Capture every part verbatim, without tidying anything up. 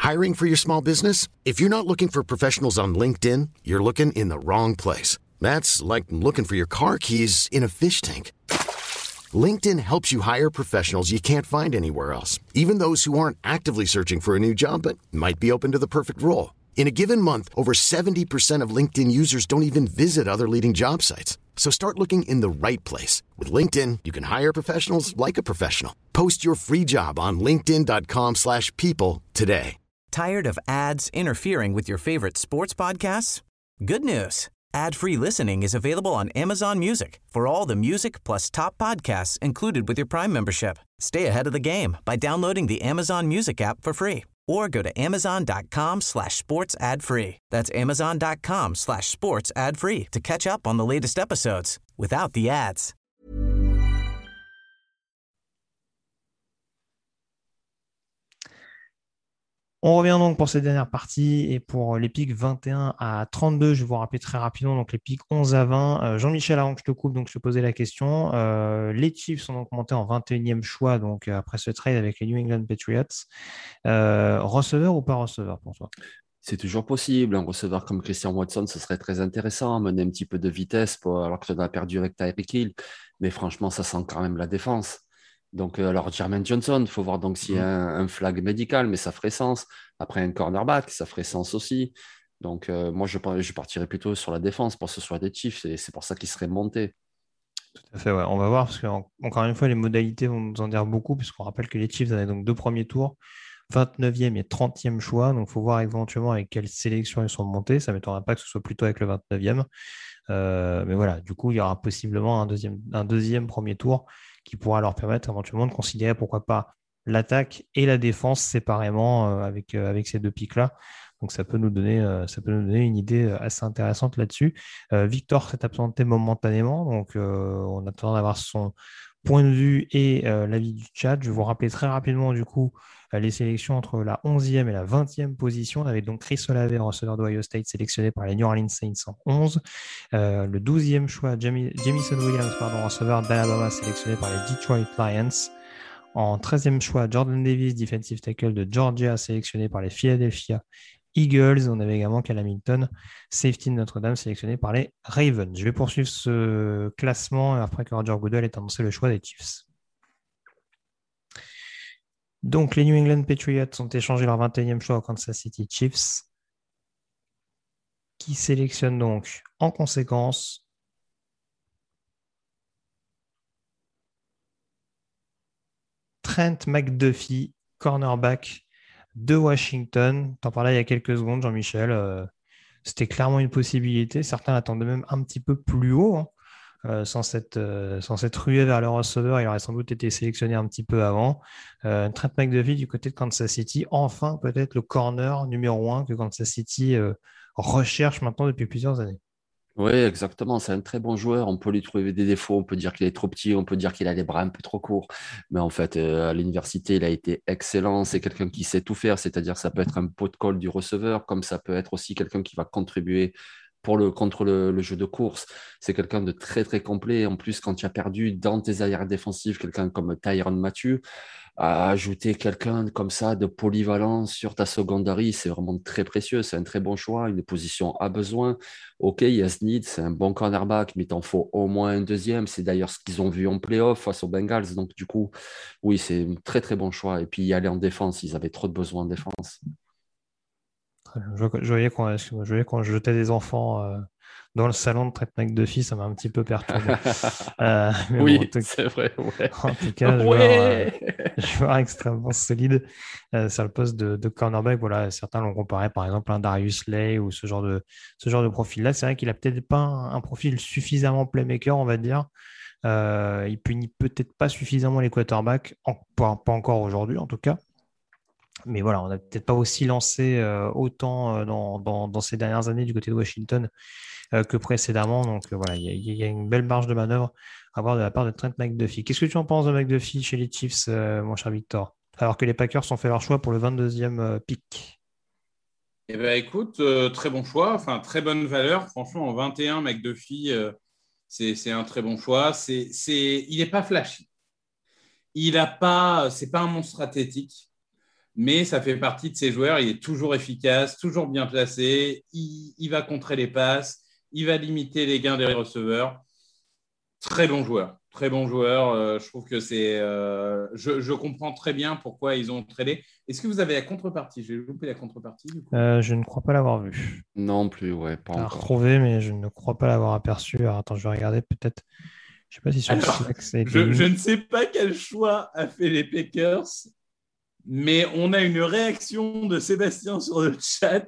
Hiring for your small business? If you're not looking for professionals on LinkedIn, you're looking in the wrong place. That's like looking for your car keys in a fish tank. LinkedIn helps you hire professionals you can't find anywhere else, even those who aren't actively searching for a new job but might be open to the perfect role. In a given month, over seventy percent of LinkedIn users don't even visit other leading job sites. So start looking in the right place. With LinkedIn, you can hire professionals like a professional. Post your free job on linkedin dot com slash people today. Tired of ads interfering with your favorite sports podcasts? Good news. Ad-free listening is available on Amazon Music for all the music plus top podcasts included with your Prime membership. Stay ahead of the game by downloading the Amazon Music app for free or go to amazon.com slash sports ad free. That's amazon.com slash sports ad free to catch up on the latest episodes without the ads. On revient donc pour cette dernière partie et pour les pics vingt et un à trente-deux, je vais vous rappeler très rapidement donc les pics onze à vingt. Euh, Jean-Michel, avant que je te coupe, donc je te posais la question. Euh, les Chiefs sont donc montés en vingt et unième choix donc euh, après ce trade avec les New England Patriots. Euh, receveur ou pas receveur pour toi? C'est toujours possible. Un receveur comme Christian Watson, ce serait très intéressant, mener un petit peu de vitesse pour, alors que tu en as perdu avec Tyreek Hill. Mais franchement, ça sent quand même la défense. Donc, euh, alors, Jermaine Johnson, il faut voir donc s'il y a un, un flag médical, mais ça ferait sens. Après, un cornerback, ça ferait sens aussi. Donc, euh, moi, je, je partirais plutôt sur la défense pour ce soit des Chiefs, et c'est pour ça qu'ils seraient montés. Tout à fait, ouais. On va voir, parce qu'encore une fois, les modalités vont nous en dire beaucoup, puisqu'on rappelle que les Chiefs avaient donc deux premiers tours, vingt-neuvième et trentième choix. Donc, il faut voir éventuellement avec quelle sélection ils sont montés. Ça ne m'étonnerait pas que ce soit plutôt avec le vingt-neuvième. Euh, mais voilà, du coup, il y aura possiblement un deuxième, un deuxième premier tour qui pourra leur permettre éventuellement de considérer pourquoi pas l'attaque et la défense séparément euh, avec, euh, avec ces deux pics-là. Donc ça peut nous donner, euh, ça peut nous donner une idée assez intéressante là-dessus. Euh, Victor s'est absenté momentanément, donc euh, on attend d'avoir son point de vue et euh, l'avis du chat. Je vais vous rappeler très rapidement du coup euh, les sélections entre la onzième et la vingtième position. On avait donc Chris Olave, receveur d'Ohio State, sélectionné par les New Orleans Saints en onze. Euh, le douzième choix, Jamie, Jamison Williams, pardon, receveur d'Alabama, sélectionné par les Detroit Lions. En treizième choix, Jordan Davis, defensive tackle de Georgia, sélectionné par les Philadelphia Eagles. On avait également Cal Hamilton, safety de Notre-Dame, sélectionné par les Ravens. Je vais poursuivre ce classement après que Roger Goodell ait annoncé le choix des Chiefs. Donc, les New England Patriots ont échangé leur vingt et unième choix au Kansas City Chiefs, qui sélectionne donc en conséquence Trent McDuffie, cornerback de Washington. T'en parlais il y a quelques secondes, Jean-Michel. Euh, c'était clairement une possibilité. Certains l'attendaient même un petit peu plus haut. Hein. Euh, sans, cette, euh, sans cette ruée vers le receveur, il aurait sans doute été sélectionné un petit peu avant. Euh, Trent McDuffie du côté de Kansas City. Enfin, peut-être le corner numéro un que Kansas City euh, recherche maintenant depuis plusieurs années. Oui, exactement. C'est un très bon joueur. On peut lui trouver des défauts. On peut dire qu'il est trop petit. On peut dire qu'il a les bras un peu trop courts. Mais en fait, euh, à l'université, il a été excellent. C'est quelqu'un qui sait tout faire. C'est-à-dire, ça peut être un pot de colle du receveur, comme ça peut être aussi quelqu'un qui va contribuer pour le, contre le, le jeu de course. C'est quelqu'un de très, très complet. En plus, quand tu as perdu dans tes arrières défensives quelqu'un comme Tyrann Mathieu, à ajouter quelqu'un comme ça de polyvalent sur ta secondary, c'est vraiment très précieux. C'est un très bon choix. Une position à besoin. Ok, Yes Need, c'est un bon cornerback, mais il t'en faut au moins un deuxième. C'est d'ailleurs ce qu'ils ont vu en playoff face aux Bengals. Donc, du coup, oui, c'est un très, très bon choix. Et puis, y aller en défense, ils avaient trop de besoins en défense. Je, je voyais qu'on je voyais qu'on jetait des enfants euh, dans le salon de Trent McDuffie, ça m'a un petit peu perturbé. Euh, mais oui, bon, en tout, c'est vrai. Ouais. en tout cas, joueur, Ouais. euh, joueur extrêmement solide euh, sur le poste de, de cornerback. Voilà, certains l'ont comparé par exemple à un Darius Slay ou ce genre de, ce genre de profil-là. C'est vrai qu'il a peut-être pas un, un profil suffisamment playmaker, on va dire. Euh, il punit peut-être pas suffisamment les quarterbacks, en, pas, pas encore aujourd'hui en tout cas. Mais voilà, on n'a peut-être pas aussi lancé euh, autant euh, dans, dans, dans ces dernières années du côté de Washington euh, que précédemment. Donc euh, voilà, il y, y, y, a une belle marge de manœuvre à voir de la part de Trent McDuffie. Qu'est-ce que tu en penses de McDuffie chez les Chiefs, euh, mon cher Victor? Alors que les Packers ont fait leur choix pour le vingt-deuxième euh, pick. Eh bien, écoute, euh, très bon choix, enfin, très bonne valeur. Franchement, en vingt et un, McDuffie, euh, c'est, c'est un très bon choix. C'est, c'est, il n'est pas flashy. Il a pas, c'est pas un monstre athlétique. mais ça fait partie de ces joueurs. Il est toujours efficace, toujours bien placé. Il, il va contrer les passes. Il va limiter les gains des receveurs. Très bon joueur. Très bon joueur. Euh, je trouve que c'est. Euh, je, je comprends très bien pourquoi ils ont tradé. Est-ce que vous avez la contrepartie? J'ai loupé la contrepartie. Du coup. Euh, je ne crois pas l'avoir vu. Non plus, ouais, pas À encore. retrouver, mais je ne crois pas l'avoir aperçu. Alors, attends, je vais regarder peut-être. Je sais pas si sur Alors, Slack, ça a été je, mis. je ne sais pas quel choix a fait les Packers, mais on a une réaction de Sébastien sur le chat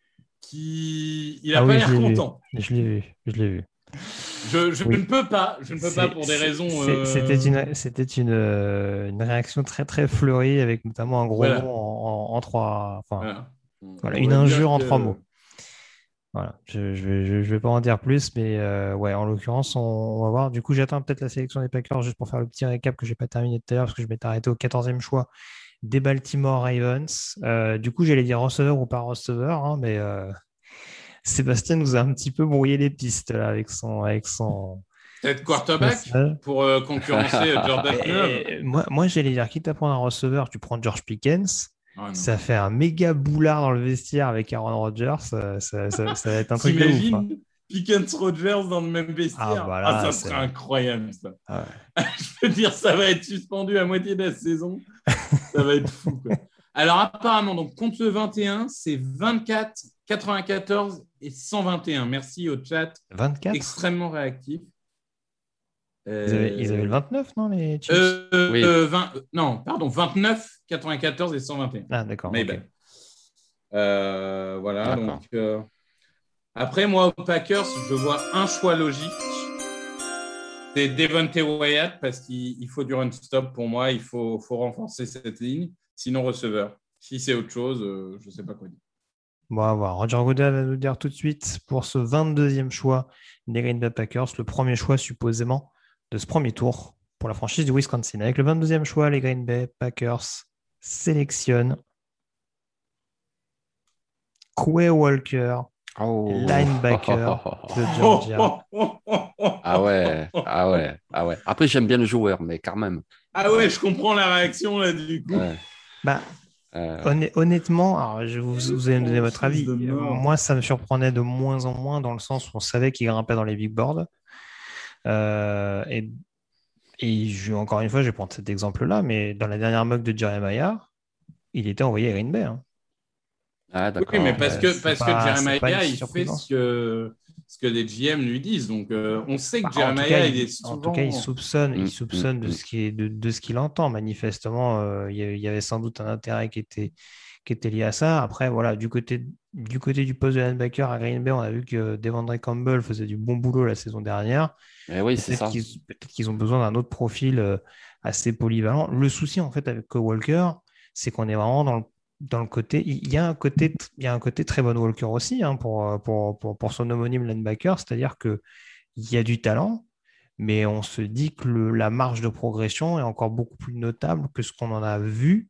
qui. Il n'a Ah pas oui, l'air je l'ai vu. content. Je l'ai vu. Je l'ai vu. Je, je Oui. ne peux pas. Je ne peux C'est- pas pour des c'est- raisons. c'est- euh, C'était une, c'était une, euh, une réaction très très fleurie avec notamment un gros Voilà. mot en, en- en trois. Enfin, Voilà. voilà, On une va dire injure en que- trois mots. Voilà, je je vais, je, je vais pas en dire plus, mais euh, ouais, en l'occurrence, on, on va voir. Du coup, j'attends peut-être la sélection des Packers juste pour faire le petit récap que j'ai pas terminé tout à l'heure parce que je m'étais arrêté au quatorzième choix des Baltimore Ravens. Euh, du coup, j'allais dire receveur ou pas receveur, hein, mais euh, Sébastien nous a un petit peu brouillé les pistes là, avec son, avec son, Peut-être son quarterback passage. pour euh, concurrencer euh, Jordan Love. Et moi, moi j'allais dire, quitte à prendre un receveur, tu prends George Pickens. Ah, non. Ça fait un méga boulard dans le vestiaire avec Aaron Rodgers. Ça, ça- ça- ça va être un truc de ouf. Hein. T'imagines Pickens Rogers dans le même vestiaire? Ah, bah là, ça c'est- serait incroyable, ça. Ah ouais. Je peux te dire, ça va être suspendu à moitié de la saison. Ça va être fou, quoi. Alors, apparemment, donc, contre le vingt et un, c'est vingt-quatre, quatre-vingt-quatorze et cent vingt et un. Merci au chat. vingt-quatre? Extrêmement réactif. Euh, Ils avaient, ils avaient le vingt-neuf, non, les Chiefs? euh, Oui. euh, vingt, non, pardon, vingt-neuf, quatre-vingt-quatorze et cent vingt et un. Ah, d'accord. Mais ok. ben. Euh, voilà, D'accord. donc euh, après moi aux Packers, je vois un choix logique. C'est Devontae Wyatt parce qu'il il faut du run stop pour moi, il faut, faut renforcer cette ligne, sinon receveur. Si c'est autre chose, euh, je ne sais pas quoi dire. Bon, on va voir. Roger Goodell va nous dire tout de suite pour ce vingt-deuxième choix des Green Bay Packers, le premier choix supposément de ce premier tour pour la franchise du Wisconsin. Avec le vingt-deuxième choix, les Green Bay Packers sélectionnent Quay Walker, Oh. linebacker de Georgia. Ah ouais, ah ouais, ah ouais. Après, j'aime bien le joueur, mais quand même. Ah ouais, je comprends la réaction là du coup. Ouais. Bah, Euh, honn- honnêtement, alors, je vous, vous allez me donner Oh, votre fils avis. de mort. Moi, ça me surprenait de moins en moins dans le sens où on savait qu'il grimpait dans les big boards. Euh, et, et je, encore une fois, je vais prendre cet exemple-là, mais dans la dernière mock de Jeremiah, il était envoyé à Green Bay. Hein. Ah, d'accord. Oui, mais parce Euh, que, c'est parce pas- que c'est pas Jeremiah, une il fait surprise. ce que, ce que les G M lui disent. Donc, euh, on sait que Bah, en, tout Jeremiah, cas, il il, est souvent... en tout cas, il soupçonne, Mm, il soupçonne mm, de mm. ce qui est, de, de ce qu'il entend. Manifestement, euh, il y, a- il y avait sans doute un intérêt qui était, qui était lié à ça. Après, voilà, du côté, du côté du poste de linebacker à Green Bay, on a vu que Devondre Campbell faisait du bon boulot la saison dernière. Eh oui, c'est Peut-être ça. qu'ils, peut-être qu'ils ont besoin d'un autre profil euh, assez polyvalent. Le souci, en fait, avec Kyle Walker, c'est qu'on est vraiment dans le, dans le côté. Il y a un côté, il y a un côté très bon Walker aussi hein, pour, pour, pour, pour son homonyme linebacker, c'est-à-dire qu'il y a du talent, mais on se dit que le- la marge de progression est encore beaucoup plus notable que ce qu'on en a vu.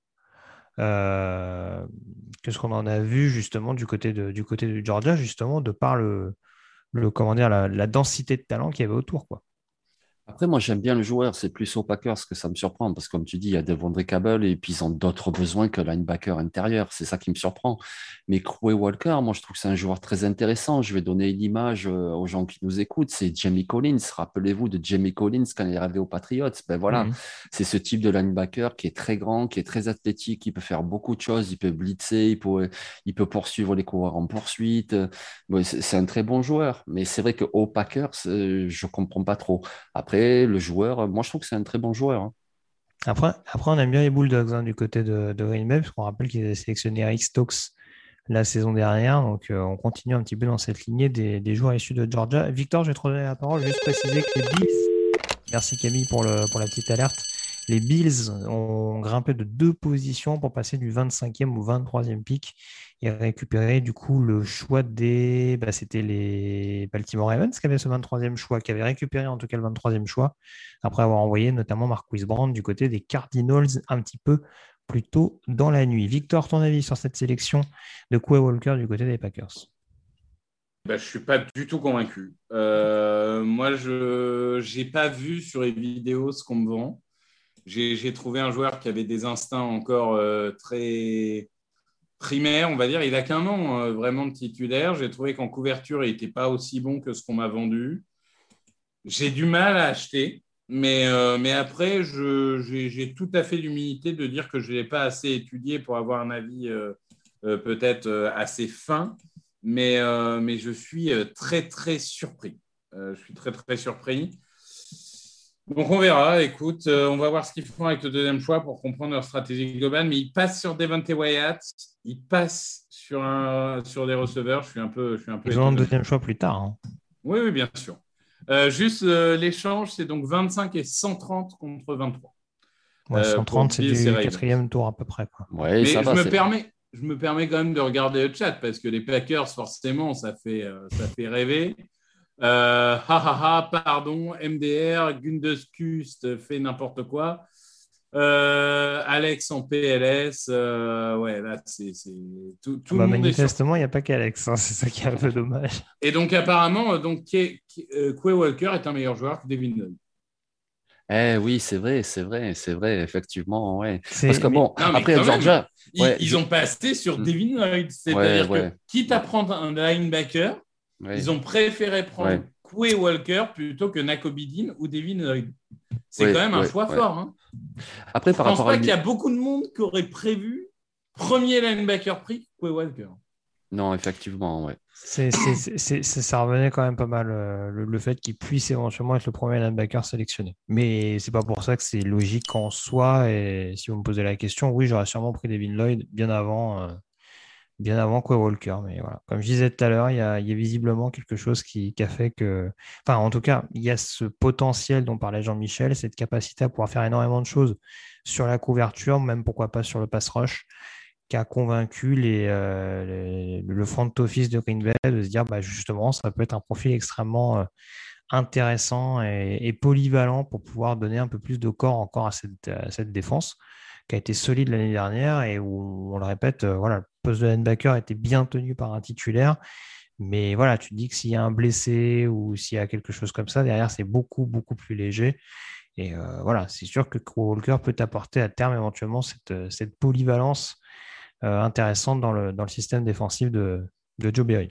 euh, que ce qu'on en a vu justement du côté de, du côté de Georgia, justement, de par le, le comment dire, la, la densité de talent qu'il y avait autour, quoi. Après, moi, j'aime bien le joueur. C'est plus aux Packers que ça me surprend. Parce que, comme tu dis, il y a Devondre Campbell et puis ils ont d'autres besoins que linebacker intérieur. C'est ça qui me surprend. Mais Quay Walker, moi, je trouve que c'est un joueur très intéressant. Je vais donner l'image euh, aux gens qui nous écoutent. C'est Jamie Collins. Rappelez-vous de Jamie Collins quand il est arrivé aux Patriots. Ben voilà, Mhm. c'est ce type de linebacker qui est très grand, qui est très athlétique, qui peut faire beaucoup de choses. Il peut blitzer, il peut, il peut poursuivre les coureurs en poursuite. Bon, c'est c'est un très bon joueur. Mais c'est vrai qu'aux Packers, euh, je comprends pas trop. Après, le joueur, moi je trouve que c'est un très bon joueur. Hein. Après, après, on aime bien les Bulldogs hein, du côté de, de Green Bay, parce qu'on rappelle qu'ils avaient sélectionné Eric Stokes la saison dernière. Donc, euh, on continue un petit peu dans cette lignée des, des joueurs issus de Georgia. Victor, je vais te redonner la parole. Juste préciser que les Bills, merci Camille pour, le, pour la petite alerte. Les Bills ont grimpé de deux positions pour passer du vingt-cinquième au vingt-troisième pick et récupérer du coup le choix des... Bah, c'était les Baltimore Ravens qui avaient ce vingt-troisième choix, qui avaient récupéré en tout cas le vingt-troisième choix, après avoir envoyé notamment Marquise Brown du côté des Cardinals un petit peu plus tôt dans la nuit. Victor, ton avis sur cette sélection de Quay Walker du côté des Packers? Ben, je ne suis pas du tout convaincu. Euh, moi, je n'ai pas vu sur les vidéos ce qu'on me vend. j'ai, j'ai trouvé un joueur qui avait des instincts encore euh, très primaires, on va dire. Il n'a qu'un an euh, vraiment de titulaire. J'ai trouvé qu'en couverture, il n'était pas aussi bon que ce qu'on m'a vendu. J'ai du mal à acheter, mais, euh, mais après, je, j'ai, j'ai tout à fait l'humilité de dire que je ne l'ai pas assez étudié pour avoir un avis euh, euh, peut-être euh, assez fin, mais, euh, mais je suis euh, très, très surpris. Euh, je suis très, très surpris. Donc, on verra. Écoute, euh, on va voir ce qu'ils font avec le deuxième choix pour comprendre leur stratégie globale, mais ils passent sur Devontae Wyatt, ils passent sur, un, sur des receveurs. Je suis un peu, je suis un peu Ils ont un étonné. deuxième choix plus tard. Hein. Oui, oui, bien sûr. Euh, juste euh, l'échange, c'est donc vingt-cinq et cent trente contre vingt-trois. Ouais, Euh, cent trente, pour c'est Bills du et Ravens. quatrième tour à peu près. Quoi. Ouais, Mais ça je va. me, c'est- permets, je me permets quand même de regarder le chat parce que les Packers, forcément, ça fait, euh, ça fait rêver. Euh, ha ha ha, pardon, M D R, Gundeskust fait n'importe quoi. Euh, Alex en P L S, euh, ouais, là, c'est, c'est... Tout, tout Bah, le monde est sur. manifestement, il n'y a pas qu'Alex. Hein, c'est ça qui est un peu dommage. Et donc, apparemment, euh, donc, Quay euh, Quay Walker est un meilleur joueur que Devin Lloyd. Eh oui, c'est vrai, c'est vrai, c'est vrai, effectivement, ouais. C'est- Parce que mais- bon, Non, mais après, quand même, Georgia, Ils, ouais, ils je- ont passé sur Mm. Devin Lloyd. C'est-à-dire Ouais, que, ouais. quitte à prendre un linebacker, ouais. ils ont préféré prendre Ouais. Quay Walker plutôt que Nakobe Dean ou Devin Lloyd. C'est Ouais, quand même un ouais, choix ouais. fort. Hein. Après, Je par pense rapport pas à qu'il y a beaucoup de monde qui aurait prévu premier linebacker pris Quay Walker. Non, effectivement, ouais. C'est, c'est, c'est, c'est- c'est- ça revenait quand même pas mal euh, le, le fait qu'il puisse éventuellement être le premier linebacker sélectionné. Mais c'est pas pour ça que c'est logique en soi. Et si vous me posez la question, oui, j'aurais sûrement pris Devin Lloyd bien avant, euh, bien avant Quay Walker. Mais voilà, comme je disais tout à l'heure, il y a, il y a visiblement quelque chose qui, qui a fait que, enfin, en tout cas, il y a ce potentiel dont parlait Jean-Michel, cette capacité à pouvoir faire énormément de choses sur la couverture, même pourquoi pas sur le pass rush, qui a convaincu les, euh, les- le front office de Green Bay de se dire bah, justement, ça peut être un profil extrêmement euh, intéressant et, et polyvalent pour pouvoir donner un peu plus de corps encore à cette, à cette défense qui a été solide l'année dernière et où, on le répète, euh, voilà, le poste de linebacker était bien tenu par un titulaire. Mais voilà, tu te dis que s'il y a un blessé ou s'il y a quelque chose comme ça, derrière, c'est beaucoup, beaucoup plus léger. Et euh, voilà, c'est sûr que Quay Walker peut apporter à terme éventuellement cette, cette polyvalence euh, intéressante dans le, dans le système défensif de, de Joe Barry.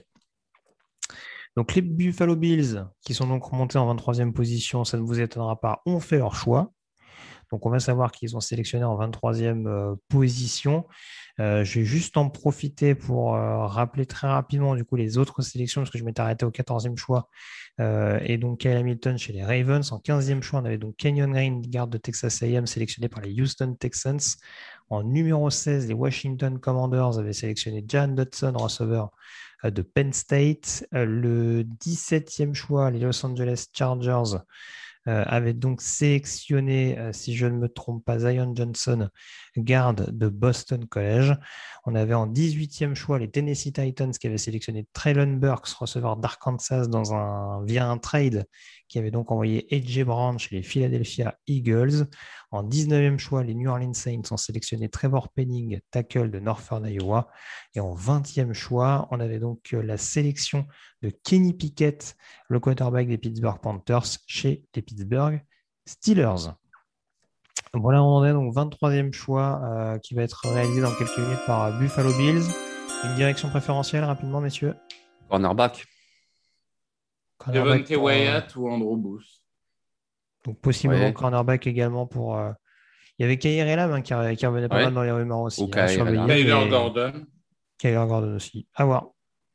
Donc les Buffalo Bills, qui sont donc remontés en vingt-troisième position, ça ne vous étonnera pas, ont fait leur choix. Donc on va savoir qu'ils ont sélectionné en vingt-troisième euh, position. Euh, je vais juste en profiter pour euh, rappeler très rapidement du coup les autres sélections, parce que je m'étais arrêté au quatorzième choix. Euh, et donc Kyle Hamilton chez les Ravens. En quinzième choix, on avait donc Kenyon Green, garde de Texas A and M, sélectionné par les Houston Texans. En numéro seize, les Washington Commanders avaient sélectionné Jan Dodson, receveur euh, de Penn State. Euh, le dix-septième choix, les Los Angeles Chargers euh, avaient donc sélectionné, euh, si je ne me trompe pas, Zion Johnson, garde de Boston College. On avait en dix-huitième choix les Tennessee Titans qui avaient sélectionné Traylon Burks, receveur d'Arkansas, dans un, via un trade, qui avait donc envoyé A J Brown chez les Philadelphia Eagles. En dix-neuvième choix, les New Orleans Saints ont sélectionné Trevor Penning, tackle de Northern Iowa. Et en vingtième choix, on avait donc la sélection de Kenny Pickett, le quarterback des Pittsburgh Panthers, chez les Pittsburgh Steelers. Voilà, on en est donc vingt-troisième choix euh, qui va être réalisé dans quelques minutes par Buffalo Bills. Une direction préférentielle rapidement, messieurs. Cornerback. Cornerback Devontae pour, euh, Wyatt ou Andrew Booth. donc possiblement Ouais. cornerback également pour. euh, Il y avait Kair Elam hein, qui, qui revenait pas Ouais. mal dans les rumeurs aussi. Ou hein, Kair surveiller, Elam. Taylor mais- Gordon. Kyler Gordon aussi. À voir.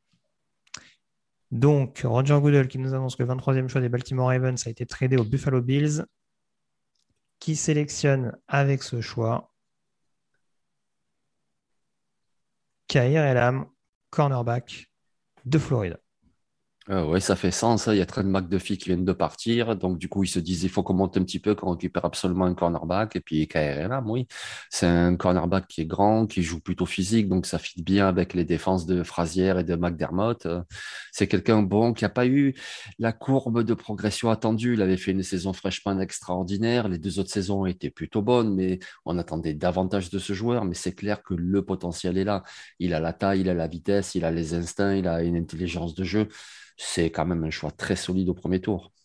Donc, Roger Goodell qui nous annonce que le vingt-troisième choix des Baltimore Ravens a été tradé aux Buffalo Bills, qui sélectionne avec ce choix Kair Elam, cornerback de Floride. Euh, ouais, ça fait sens. hein. Il y a Trent McDuffie qui viennent de partir. Donc, du coup, ils se disent, il faut qu'on monte un petit peu, qu'on récupère absolument un cornerback. Et puis, K R L A, oui, c'est un cornerback qui est grand, qui joue plutôt physique. Donc, ça fit bien avec les défenses de Frazier et de McDermott. Euh, C'est quelqu'un bon qui n'a pas eu la courbe de progression attendue. Il avait fait une saison freshman extraordinaire. Les deux autres saisons étaient plutôt bonnes, mais on attendait davantage de ce joueur. Mais c'est clair que le potentiel est là. Il a la taille, il a la vitesse, il a les instincts, il a une intelligence de jeu. C'est quand même un choix très solide au premier tour.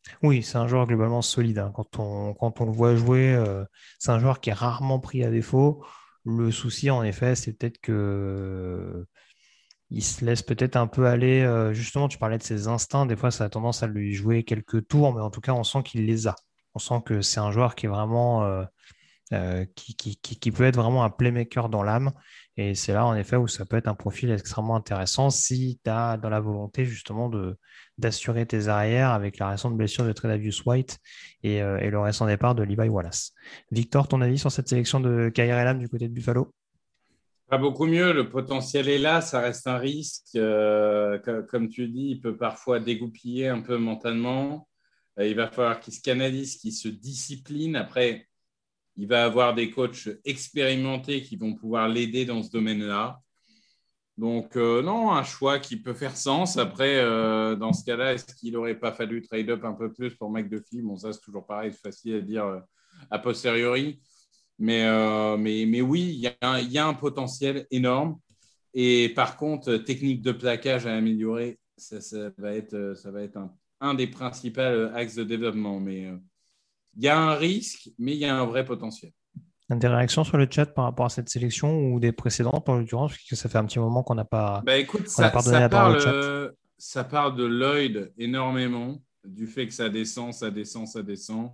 Oui, c'est un joueur globalement solide, hein. Quand on, quand on le voit jouer, euh, c'est un joueur qui est rarement pris à défaut. Le souci, en effet, c'est peut-être que il se laisse peut-être un peu aller. Euh, justement, tu parlais de ses instincts. Des fois, ça a tendance à lui jouer quelques tours, mais en tout cas, on sent qu'il les a. On sent que c'est un joueur qui est vraiment, euh, euh, qui, qui, qui, qui peut être vraiment un playmaker dans l'âme. Et c'est là, en effet, où ça peut être un profil extrêmement intéressant si tu as dans la volonté, justement, de, d'assurer tes arrières avec la récente blessure de Tredavious White et, euh, et le récent départ de Levi Wallace. Victor, ton avis sur cette sélection de Kyle Elam du côté de Buffalo? Pas beaucoup mieux, le potentiel est là, ça reste un risque. Euh, co- comme tu dis, il peut parfois dégoupiller un peu mentalement. Euh, il va falloir qu'il se canalise, qu'il se discipline. Après, il va avoir des coachs expérimentés qui vont pouvoir l'aider dans ce domaine-là. Donc, euh, non, un choix qui peut faire sens. Après, euh, dans ce cas-là, est-ce qu'il n'aurait pas fallu trade up un peu plus pour McDuffie? Bon, ça, c'est toujours pareil, c'est facile à dire euh, a posteriori. Mais, euh, mais, mais oui, il y, a un- il y a un potentiel énorme. Et par contre, technique de plaquage à améliorer, ça, ça va être, euh, ça va être un, un des principaux axes de développement. Mais euh, il y a un risque, mais il y a un vrai potentiel. Des réactions sur le chat par rapport à cette sélection ou des précédentes en l'occurrence, puisque ça fait un petit moment qu'on n'a pas, Bah, écoute, qu'on n'a ça, pas donné ça, la parole parle, au chat. euh, ça parle de Lloyd énormément, du fait que ça descend, ça descend, ça descend.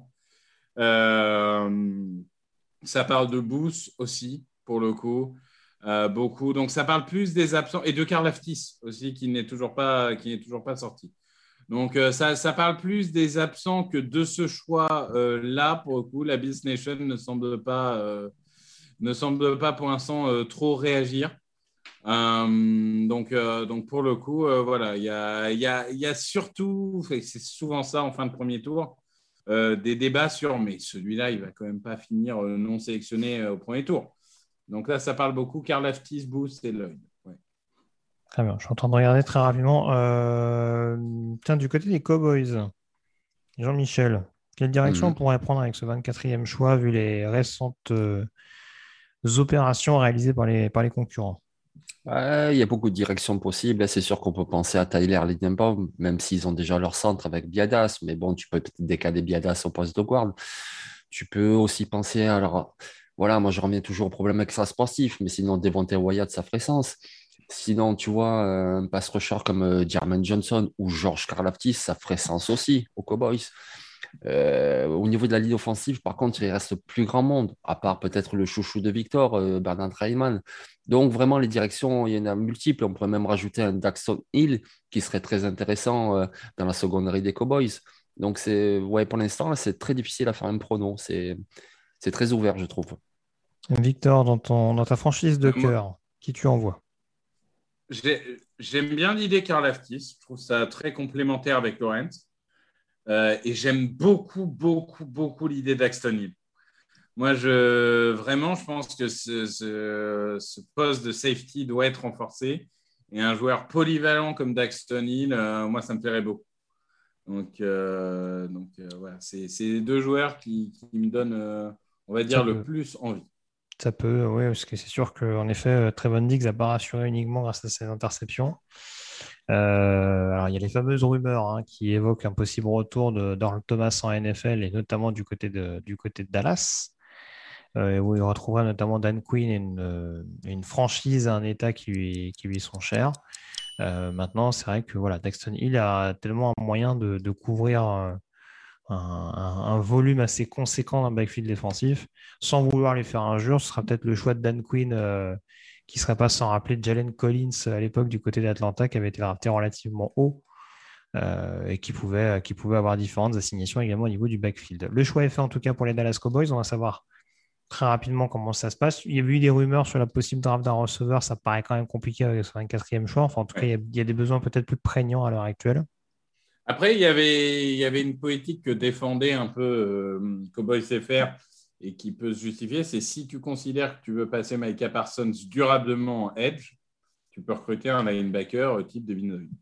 Euh, ça parle de Booth aussi, pour le coup, euh, beaucoup. Donc, ça parle plus des absents et de Karlaftis aussi, qui n'est toujours pas, qui n'est toujours pas sorti. Donc, euh, ça, ça parle plus des absents que de ce choix-là. Pour le coup, la Bills Nation ne semble pas, euh, ne semble pas pour l'instant euh, trop réagir. Euh, donc, euh, donc, pour le coup, euh, voilà, il y a, y, a, y a surtout, c'est souvent ça en fin de premier tour, euh, des débats sur, mais celui-là, il va quand même pas finir euh, non sélectionné euh, au premier tour. Donc là, ça parle beaucoup. Karlaftis, Booth et Lloyd. Ouais. Très bien, je suis en train de regarder très rapidement. Euh, Tiens, du côté des Cowboys, Jean-Michel, quelle direction on Mhm. pourrait prendre avec ce vingt-quatrième choix vu les récentes euh, opérations réalisées par les, par les concurrents? Ouais, il y a beaucoup de directions possibles. C'est sûr qu'on peut penser à Tyler Lindenbaum, même s'ils ont déjà leur centre avec Biadas. Mais bon, tu peux peut-être décaler Biadas au poste de guard. Tu peux aussi penser, alors, voilà, moi je reviens toujours au problème extra-sportif, mais sinon, Devontae Wyatt, ça ferait sens. Sinon, tu vois, euh, un pass rusher comme euh, Jermaine Johnson ou George Karlaftis, ça ferait sens aussi aux Cowboys. Euh, au niveau de la ligne offensive, par contre, il reste plus grand monde, à part peut-être le chouchou de Victor, euh, Bernard Reimann. Donc, vraiment, les directions, il y en a multiples. On pourrait même rajouter un Daxton Hill qui serait très intéressant euh, dans la seconderie des Cowboys. Donc, c'est, ouais, pour l'instant, là, c'est très difficile à faire un pronom. C'est, c'est très ouvert, je trouve. Victor, dans, ton, dans ta franchise de Euh, moi, cœur, qui tu envoies? j'ai- j'aime bien l'idée Karlaftis. Je trouve ça très complémentaire avec Lawrence. Euh, et j'aime beaucoup, beaucoup, beaucoup l'idée d'Axton Hill. Moi, je, vraiment, je pense que ce, ce, ce poste de safety doit être renforcé. Et un joueur polyvalent comme Daxton Hill, euh, moi, ça me plairait beaucoup. Donc, euh, donc euh, voilà, c'est c'est deux joueurs qui, qui me donnent, euh, on va Ça dire, le peut. plus envie. Ça peut, oui, parce que c'est sûr qu'en effet, euh, Trevon Diggs n'a pas rassuré uniquement grâce à ses interceptions. Euh, alors, il y a les fameuses rumeurs hein, qui évoquent un possible retour de d'Earl Thomas en N F L et notamment du côté de, du côté de Dallas, euh, où il retrouvera notamment Dan Quinn et une, euh, une franchise, un état qui lui, qui lui sont chers. Euh, maintenant, c'est vrai que voilà, Daxton Hill a tellement un moyen de, de couvrir euh, un, un- un volume assez conséquent dans le backfield défensif. Sans vouloir lui faire injure, ce sera peut-être le choix de Dan Quinn euh, qui ne serait pas sans rappeler Jalen Collins à l'époque du côté d'Atlanta qui avait été drafté relativement haut euh, et qui pouvait, qui pouvait avoir différentes assignations également au niveau du backfield. Le choix est fait en tout cas pour les Dallas Cowboys. On va savoir très rapidement comment ça se passe. Il y a eu des rumeurs sur la possible draft d'un receveur. Ça paraît quand même compliqué avec ce vingt-quatrième choix. Enfin, en tout cas, il y Ouais. a, il y a des besoins peut-être plus prégnants à l'heure actuelle. Après, il y avait, il y avait une politique que défendait un peu euh, Cowboys F R et qui peut se justifier, c'est si tu considères que tu veux passer Micah Parsons durablement en edge, tu peux recruter un linebacker euh, type Devin Lloyd.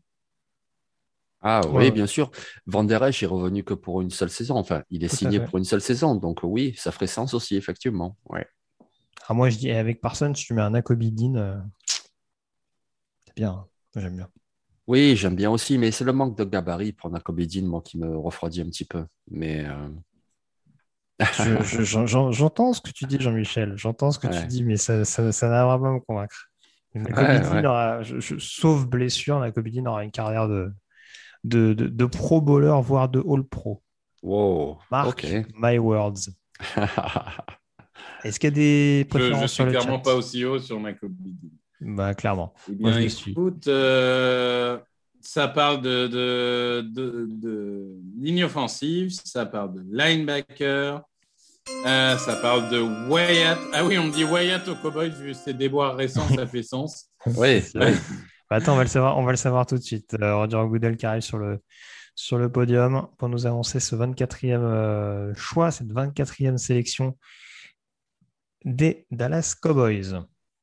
Ah Ouais, oui, ouais, bien sûr. Van Der Esch est revenu que pour une seule saison. Enfin, il est tout à signé fait. pour une seule saison. Donc oui, ça ferait sens aussi, effectivement. Ouais. Ah, moi, je dis avec Parsons, si tu mets un Nakobe Dean, euh, c'est bien, hein. Moi, j'aime bien. Oui, j'aime bien aussi, mais c'est le manque de gabarit pour Nakobe Dean, moi, qui me refroidit un petit peu. Mais euh, Je- je- j'en- j'en- j'entends ce que tu dis, Jean-Michel. J'entends ce que tu ouais, dis, mais ça, ça, ça n'arrivera pas à me convaincre. ouais, Nakobidi ouais. n'aura, je- je- sauf blessure, Nakobidi n'aura une carrière de, de, de, de pro bowler, voire de all pro. Wow, Mark ok. my words. Est-ce qu'il y a des Je, je préférences sur suis le clairement pas chat? aussi haut sur Nakobe Dean. Bah, clairement. Eh Moi, bien, je le suis. écoute, euh, ça parle de, de, de, de ligne offensive, ça parle de linebacker, euh, ça parle de Wyatt. Ah oui, on me dit Wyatt aux Cowboys, vu ses déboires récents, ça fait sens. Oui, C'est oui. vrai. Bah, attends, on va le savoir, on va le savoir tout de suite. Euh, Roger Goodell qui arrive sur le, sur le podium pour nous annoncer ce vingt-quatrième euh, choix, cette vingt-quatrième sélection des Dallas Cowboys.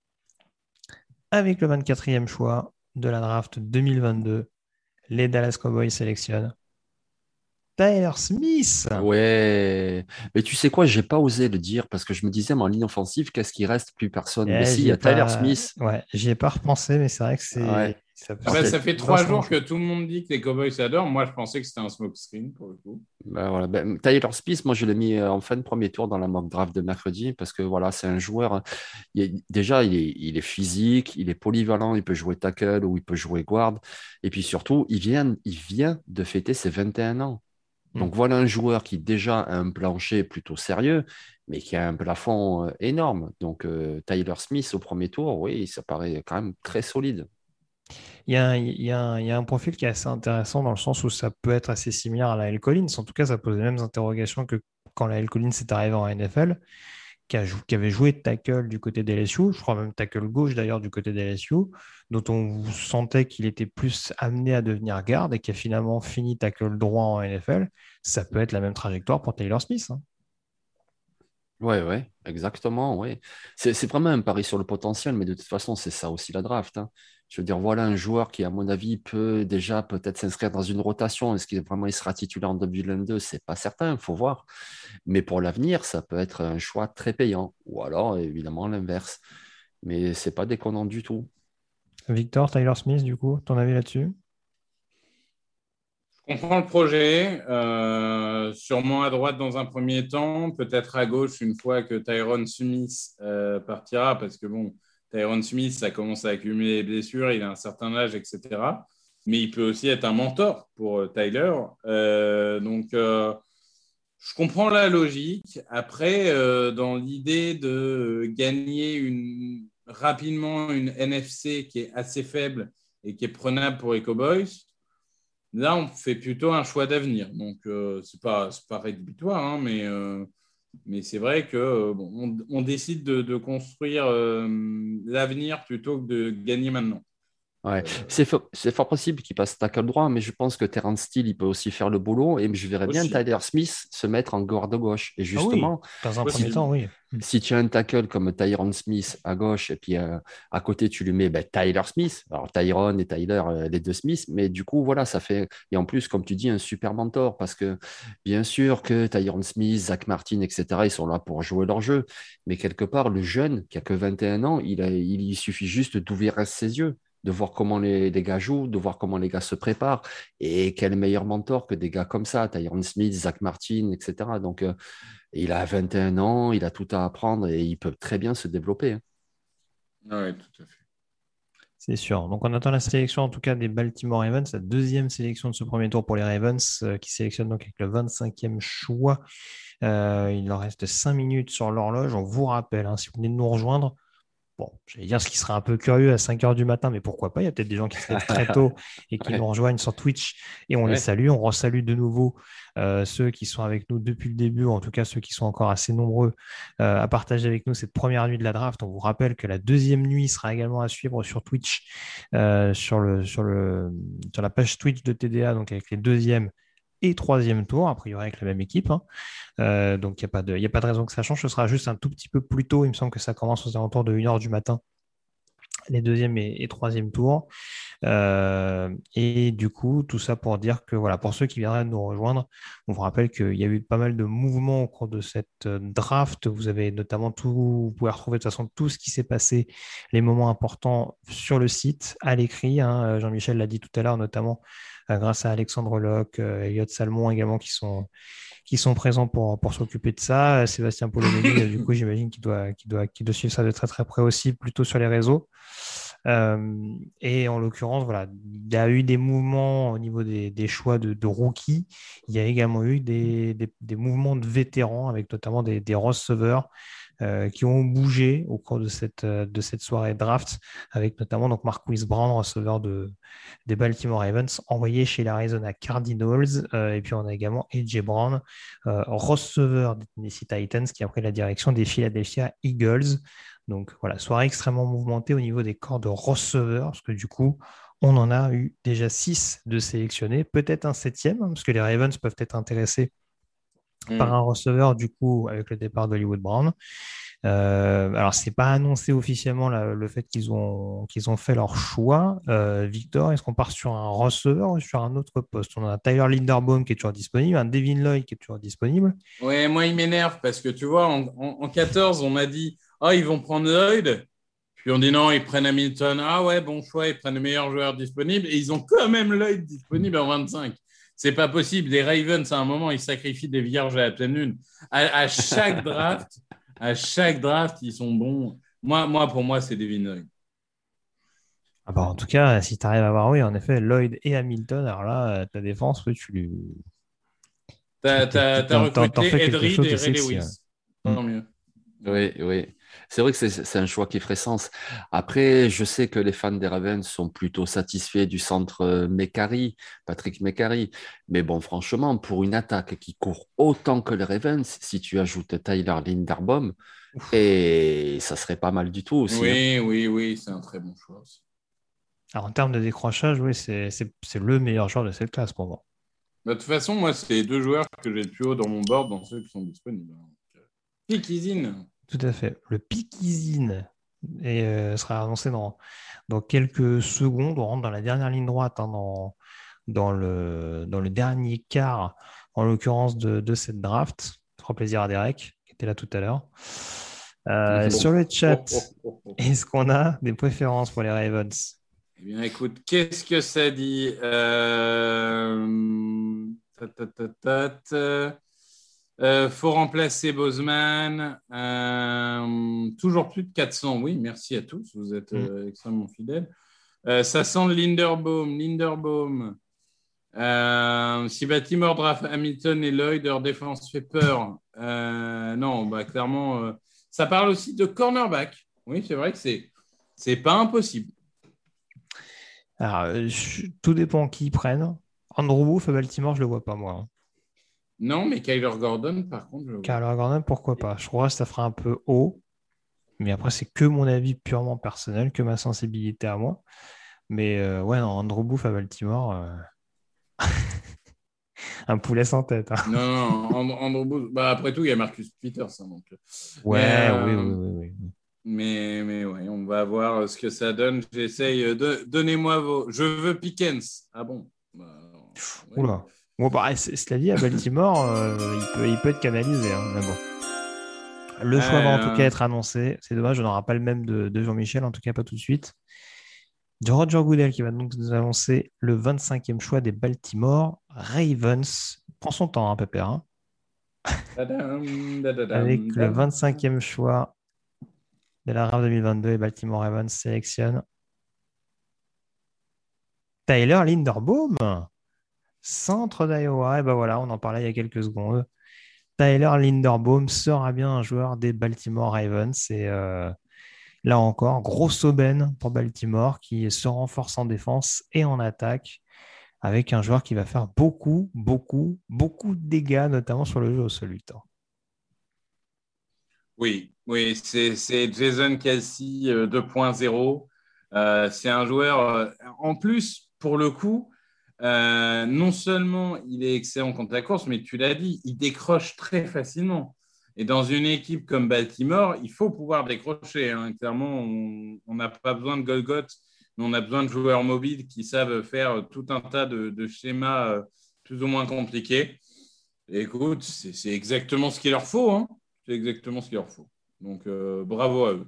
Avec le vingt-quatrième choix de la draft deux mille vingt-deux, les Dallas Cowboys sélectionnent Tyler Smith. Ouais. Mais tu sais quoi, j'ai pas osé le dire parce que je me disais, mais en ligne offensive, qu'est-ce qui reste? Plus personne. Mais Eh, si, il j'y y ai a Tyler pas, Smith. ouais, j'y ai pas repensé, mais c'est vrai que c'est, Ouais. ça, Ah bah, ça ça fait trois lance mon jours que choix. tout le monde dit que les Cowboys adorent. Moi, je pensais que c'était un smokescreen pour le coup. Ben voilà. Ben, Tyler Smith, moi, je l'ai mis euh, en fin de premier tour dans la mock draft de mercredi parce que voilà, c'est un joueur. Hein, il est- déjà, il est, il est physique, il est polyvalent, il peut jouer tackle ou il peut jouer guard. Et puis surtout, il vient, il vient de fêter ses vingt et un ans. Hmm. Donc voilà un joueur qui déjà a un plancher plutôt sérieux, mais qui a un plafond euh, énorme. Donc euh, Tyler Smith au premier tour, oui, ça paraît quand même très solide. Il y a un, il y a un- il y a un profil qui est assez intéressant dans le sens où ça peut être assez similaire à la L. Collins. En tout cas, ça pose les mêmes interrogations que quand la L. Collins est arrivé en N F L, qui, a jou- qui avait joué de tackle du côté des L S U, je crois même tackle gauche d'ailleurs du côté des L S U, dont on sentait qu'il était plus amené à devenir garde et qui a finalement fini tackle droit en N F L. Ça peut être la même trajectoire pour Taylor Smith, hein. Ouais, ouais, exactement, ouais. C'est, c'est vraiment un pari sur le potentiel, mais de toute façon, c'est ça aussi la draft. Hein. Je veux dire, voilà un joueur qui, à mon avis, peut déjà peut-être s'inscrire dans une rotation. Est-ce qu'il vraiment il sera titulaire en deux mille vingt-deux? C'est pas certain, il faut voir. Mais pour l'avenir, ça peut être un choix très payant. Ou alors, évidemment, l'inverse. Mais c'est pas déconnant du tout. Victor, Tyler Smith, du coup, ton avis là-dessus? Je comprends le projet, euh, sûrement à droite dans un premier temps, peut-être à gauche une fois que Tyron Smith euh, partira, parce que bon, Tyron Smith, ça commence à accumuler les blessures, il a un certain âge, et cetera. Mais il peut aussi être un mentor pour euh, Tyler. Euh, donc, euh, je comprends la logique. Après, euh, dans l'idée de gagner une, rapidement une N F C qui est assez faible et qui est prenable pour les Cowboys, là, on fait plutôt un choix d'avenir. Donc, euh, ce n'est pas, c'est pas rédhibitoire, hein, mais, euh, mais c'est vrai qu'on euh, bon, on, on décide de, de construire euh, l'avenir plutôt que de gagner maintenant. Ouais, Euh, c'est fo- c'est fort possible qu'il passe tackle droit, mais je pense que Terrence Steele, il peut aussi faire le boulot. Et je verrais bien aussi, Tyler Smith se mettre en garde gauche. Et Ah oui, justement, dans un premier si, temps, oui. si tu as un tackle comme Tyron Smith à gauche, et puis euh, à côté, tu lui mets ben, Tyler Smith. Alors, Tyron et Tyler, euh, les deux Smith. Mais du coup, voilà, ça fait. Et en plus, comme tu dis, un super mentor. Parce que bien sûr que Tyron Smith, Zach Martin, et cetera, ils sont là pour jouer leur jeu. Mais quelque part, le jeune qui a que vingt et un ans, il, a, il, il suffit juste d'ouvrir ses yeux, de voir comment les, les gars jouent, de voir comment les gars se préparent. Et quel meilleur mentor que des gars comme ça, Tyron Smith, Zach Martin, et cetera. Donc, euh, il a vingt et un ans, il a tout à apprendre et il peut très bien se développer. Hein. oui, tout à fait. C'est sûr. Donc, on attend la sélection, en tout cas, des Baltimore Ravens, la deuxième sélection de ce premier tour pour les Ravens, euh, qui sélectionnent donc avec le vingt-cinquième choix. Euh, il leur reste cinq minutes sur l'horloge. On vous rappelle, hein, si vous venez de nous rejoindre, bon, j'allais dire ce qui serait un peu curieux à cinq heures du matin, mais pourquoi pas? Il y a peut-être des gens qui se lèvent très tôt et qui Ouais, nous rejoignent sur Twitch et on les ouais. salue. On resalue de nouveau euh, ceux qui sont avec nous depuis le début, ou en tout cas ceux qui sont encore assez nombreux euh, à partager avec nous cette première nuit de la draft. On vous rappelle que la deuxième nuit sera également à suivre sur Twitch, euh, sur, le, sur, le, sur la page Twitch de T D A, donc avec les deuxième et troisième tours, a priori avec la même équipe, hein. Euh, donc il n'y a pas de, il y a pas de raison que ça change. Ce sera juste un tout petit peu plus tôt. Il me semble que ça commence aux alentours de une heure du matin les deuxième et, et troisième tours. Euh, et du coup, tout ça pour dire que voilà, pour ceux qui viendraient nous rejoindre, on vous rappelle qu'il y a eu pas mal de mouvements au cours de cette euh, draft. Vous avez notamment tout, vous pouvez retrouver de toute façon tout ce qui s'est passé, les moments importants sur le site, à l'écrit, hein. Jean-Michel l'a dit tout à l'heure, notamment euh, grâce à Alexandre Locke, euh, Elliot Salmon également qui sont qui sont présents pour, pour s'occuper de ça. Sébastien Polomelli, du coup, j'imagine qu'il doit, qu'il doit, qu'il doit suivre ça de très très près aussi, plutôt sur les réseaux. Euh, et en l'occurrence, voilà, il y a eu des mouvements au niveau des, des choix de, de rookies. Il y a également eu des, des, des mouvements de vétérans, avec notamment des, des receveurs euh, qui ont bougé au cours de cette, de cette soirée draft, avec notamment donc Marquise Brown, receveur de, des Baltimore Ravens, envoyé chez l'Arizona Cardinals. Euh, et puis on a également A J Brown, euh, receveur des Tennessee Titans, qui a pris la direction des Philadelphia Eagles. Donc voilà, soirée extrêmement mouvementée au niveau des corps de receveurs, parce que du coup, on en a eu déjà six de sélectionnés, peut-être un septième, hein, parce que les Ravens peuvent être intéressés mm. par un receveur, du coup, avec le départ d'Hollywood Brown. Euh, alors, ce n'est pas annoncé officiellement là, le fait qu'ils ont, qu'ils ont fait leur choix. Euh, Victor, est-ce qu'on part sur un receveur ou sur un autre poste? On a un Tyler Linderbaum qui est toujours disponible, un Devin Lloyd qui est toujours disponible. Ouais, moi, il m'énerve parce que tu vois, en, en, en quatorze, on m'a dit « Ah, oh, ils vont prendre Lloyd ». Puis on dit non, ils prennent Hamilton. Ah ouais, bon choix, ils prennent le meilleur joueur disponible. Et ils ont quand même Lloyd disponible en vingt-cinq. C'est pas possible. Les Ravens, à un moment, ils sacrifient des vierges à la pleine lune. À, à chaque draft, à chaque draft, ils sont bons. Moi, moi pour moi, c'est Devin Lloyd. Ah bah, en tout cas, si tu arrives à avoir, oui, en effet, Lloyd et Hamilton, alors là, ta défense, oui, tu lui. T'as, t'as, t'as recruté Ed Reed et Ray Lewis. Tant mieux. Oui, oui. C'est vrai que c'est, c'est un choix qui ferait sens. Après, je sais que les fans des Ravens sont plutôt satisfaits du centre Mekari, Patrick Mekari. Mais bon, franchement, pour une attaque qui court autant que les Ravens, si tu ajoutes Tyler Linderbaum, et ça serait pas mal du tout aussi. Oui, hein. oui, oui, c'est un très bon choix aussi. Alors, en termes de décrochage, oui, c'est, c'est, c'est le meilleur joueur de cette classe pour moi. Bah, de toute façon, moi, c'est les deux joueurs que j'ai le plus haut dans mon board, dans ceux qui sont disponibles. Pikizine. Tout à fait. Le Pikizine et, euh, sera annoncé dans, dans quelques secondes. On rentre dans la dernière ligne droite, hein, dans, dans, le, dans le dernier quart, en l'occurrence, de, de cette draft. Ça fera plaisir à Derek, qui était là tout à l'heure. Euh, oh, sur le chat, oh, oh, oh, oh. Est-ce qu'on a des préférences pour les Ravens? Eh bien, écoute, qu'est-ce que ça dit euh... tat, tat, tat, tat. Euh, faut remplacer Bozeman. Euh, toujours plus de quatre cents. Oui, merci à tous. Vous êtes euh, mm. extrêmement fidèles. Euh, ça sent le Linderbaum. Linderbaum. Euh, si Baltimore draft Hamilton et Lloyd, leur défense fait peur. Euh, non, bah, clairement, euh, ça parle aussi de cornerback. Oui, c'est vrai que c'est, c'est pas impossible. Alors, je, tout dépend qui ils prennent. Andrew Booth à Baltimore, je le vois pas, moi. Hein. Non, mais Kyler Gordon, par contre, je le vois. Kyler Gordon, pourquoi pas? Je crois que ça fera un peu haut. Mais après, c'est que mon avis purement personnel, que ma sensibilité à moi. Mais euh, ouais, non, Andrew Booth à Baltimore, euh... un poulet sans tête. Hein. Non, non, Andrew Booth. Bah, après tout, il y a Marcus Peters. Hein, donc... Ouais, mais, euh... oui, oui, oui, oui. Mais, mais ouais, on va voir ce que ça donne. J'essaye de donnez-moi vos. Je veux Pickens. Ah bon bah, ouais. Oula. Bon, bah, cela dit, à Baltimore, euh, il, peut, il peut être canalisé. Hein, mais bon. Le choix euh... va en tout cas être annoncé. C'est dommage, on n'aura pas le même de, de Jean-Michel, en tout cas pas tout de suite. De Roger Goodell qui va donc nous annoncer le vingt-cinquième choix des Baltimore Ravens. Prends son temps, hein, Pépère. Hein. Avec le vingt-cinquième choix de la draft deux mille vingt-deux, et Baltimore Ravens sélectionne Tyler Linderbaum, centre d'Iowa. Et ben voilà, on en parlait il y a quelques secondes. Tyler Linderbaum sera bien un joueur des Baltimore Ravens. Et euh, là encore, grosse aubaine pour Baltimore qui se renforce en défense et en attaque avec un joueur qui va faire beaucoup, beaucoup, beaucoup de dégâts, notamment sur le jeu au sol. Oui, oui, c'est, c'est Jason Kelce euh, deux point zéro. Euh, c'est un joueur, euh, en plus, pour le coup, euh, non seulement il est excellent contre la course, mais tu l'as dit, il décroche très facilement. Et dans une équipe comme Baltimore, il faut pouvoir décrocher. Hein. Clairement, on n'a pas besoin de Golgoth, mais on a besoin de joueurs mobiles qui savent faire tout un tas de, de schémas euh, plus ou moins compliqués. Et écoute, c'est, c'est exactement ce qu'il leur faut. Hein. C'est exactement ce qu'il leur faut. Donc, euh, bravo à eux.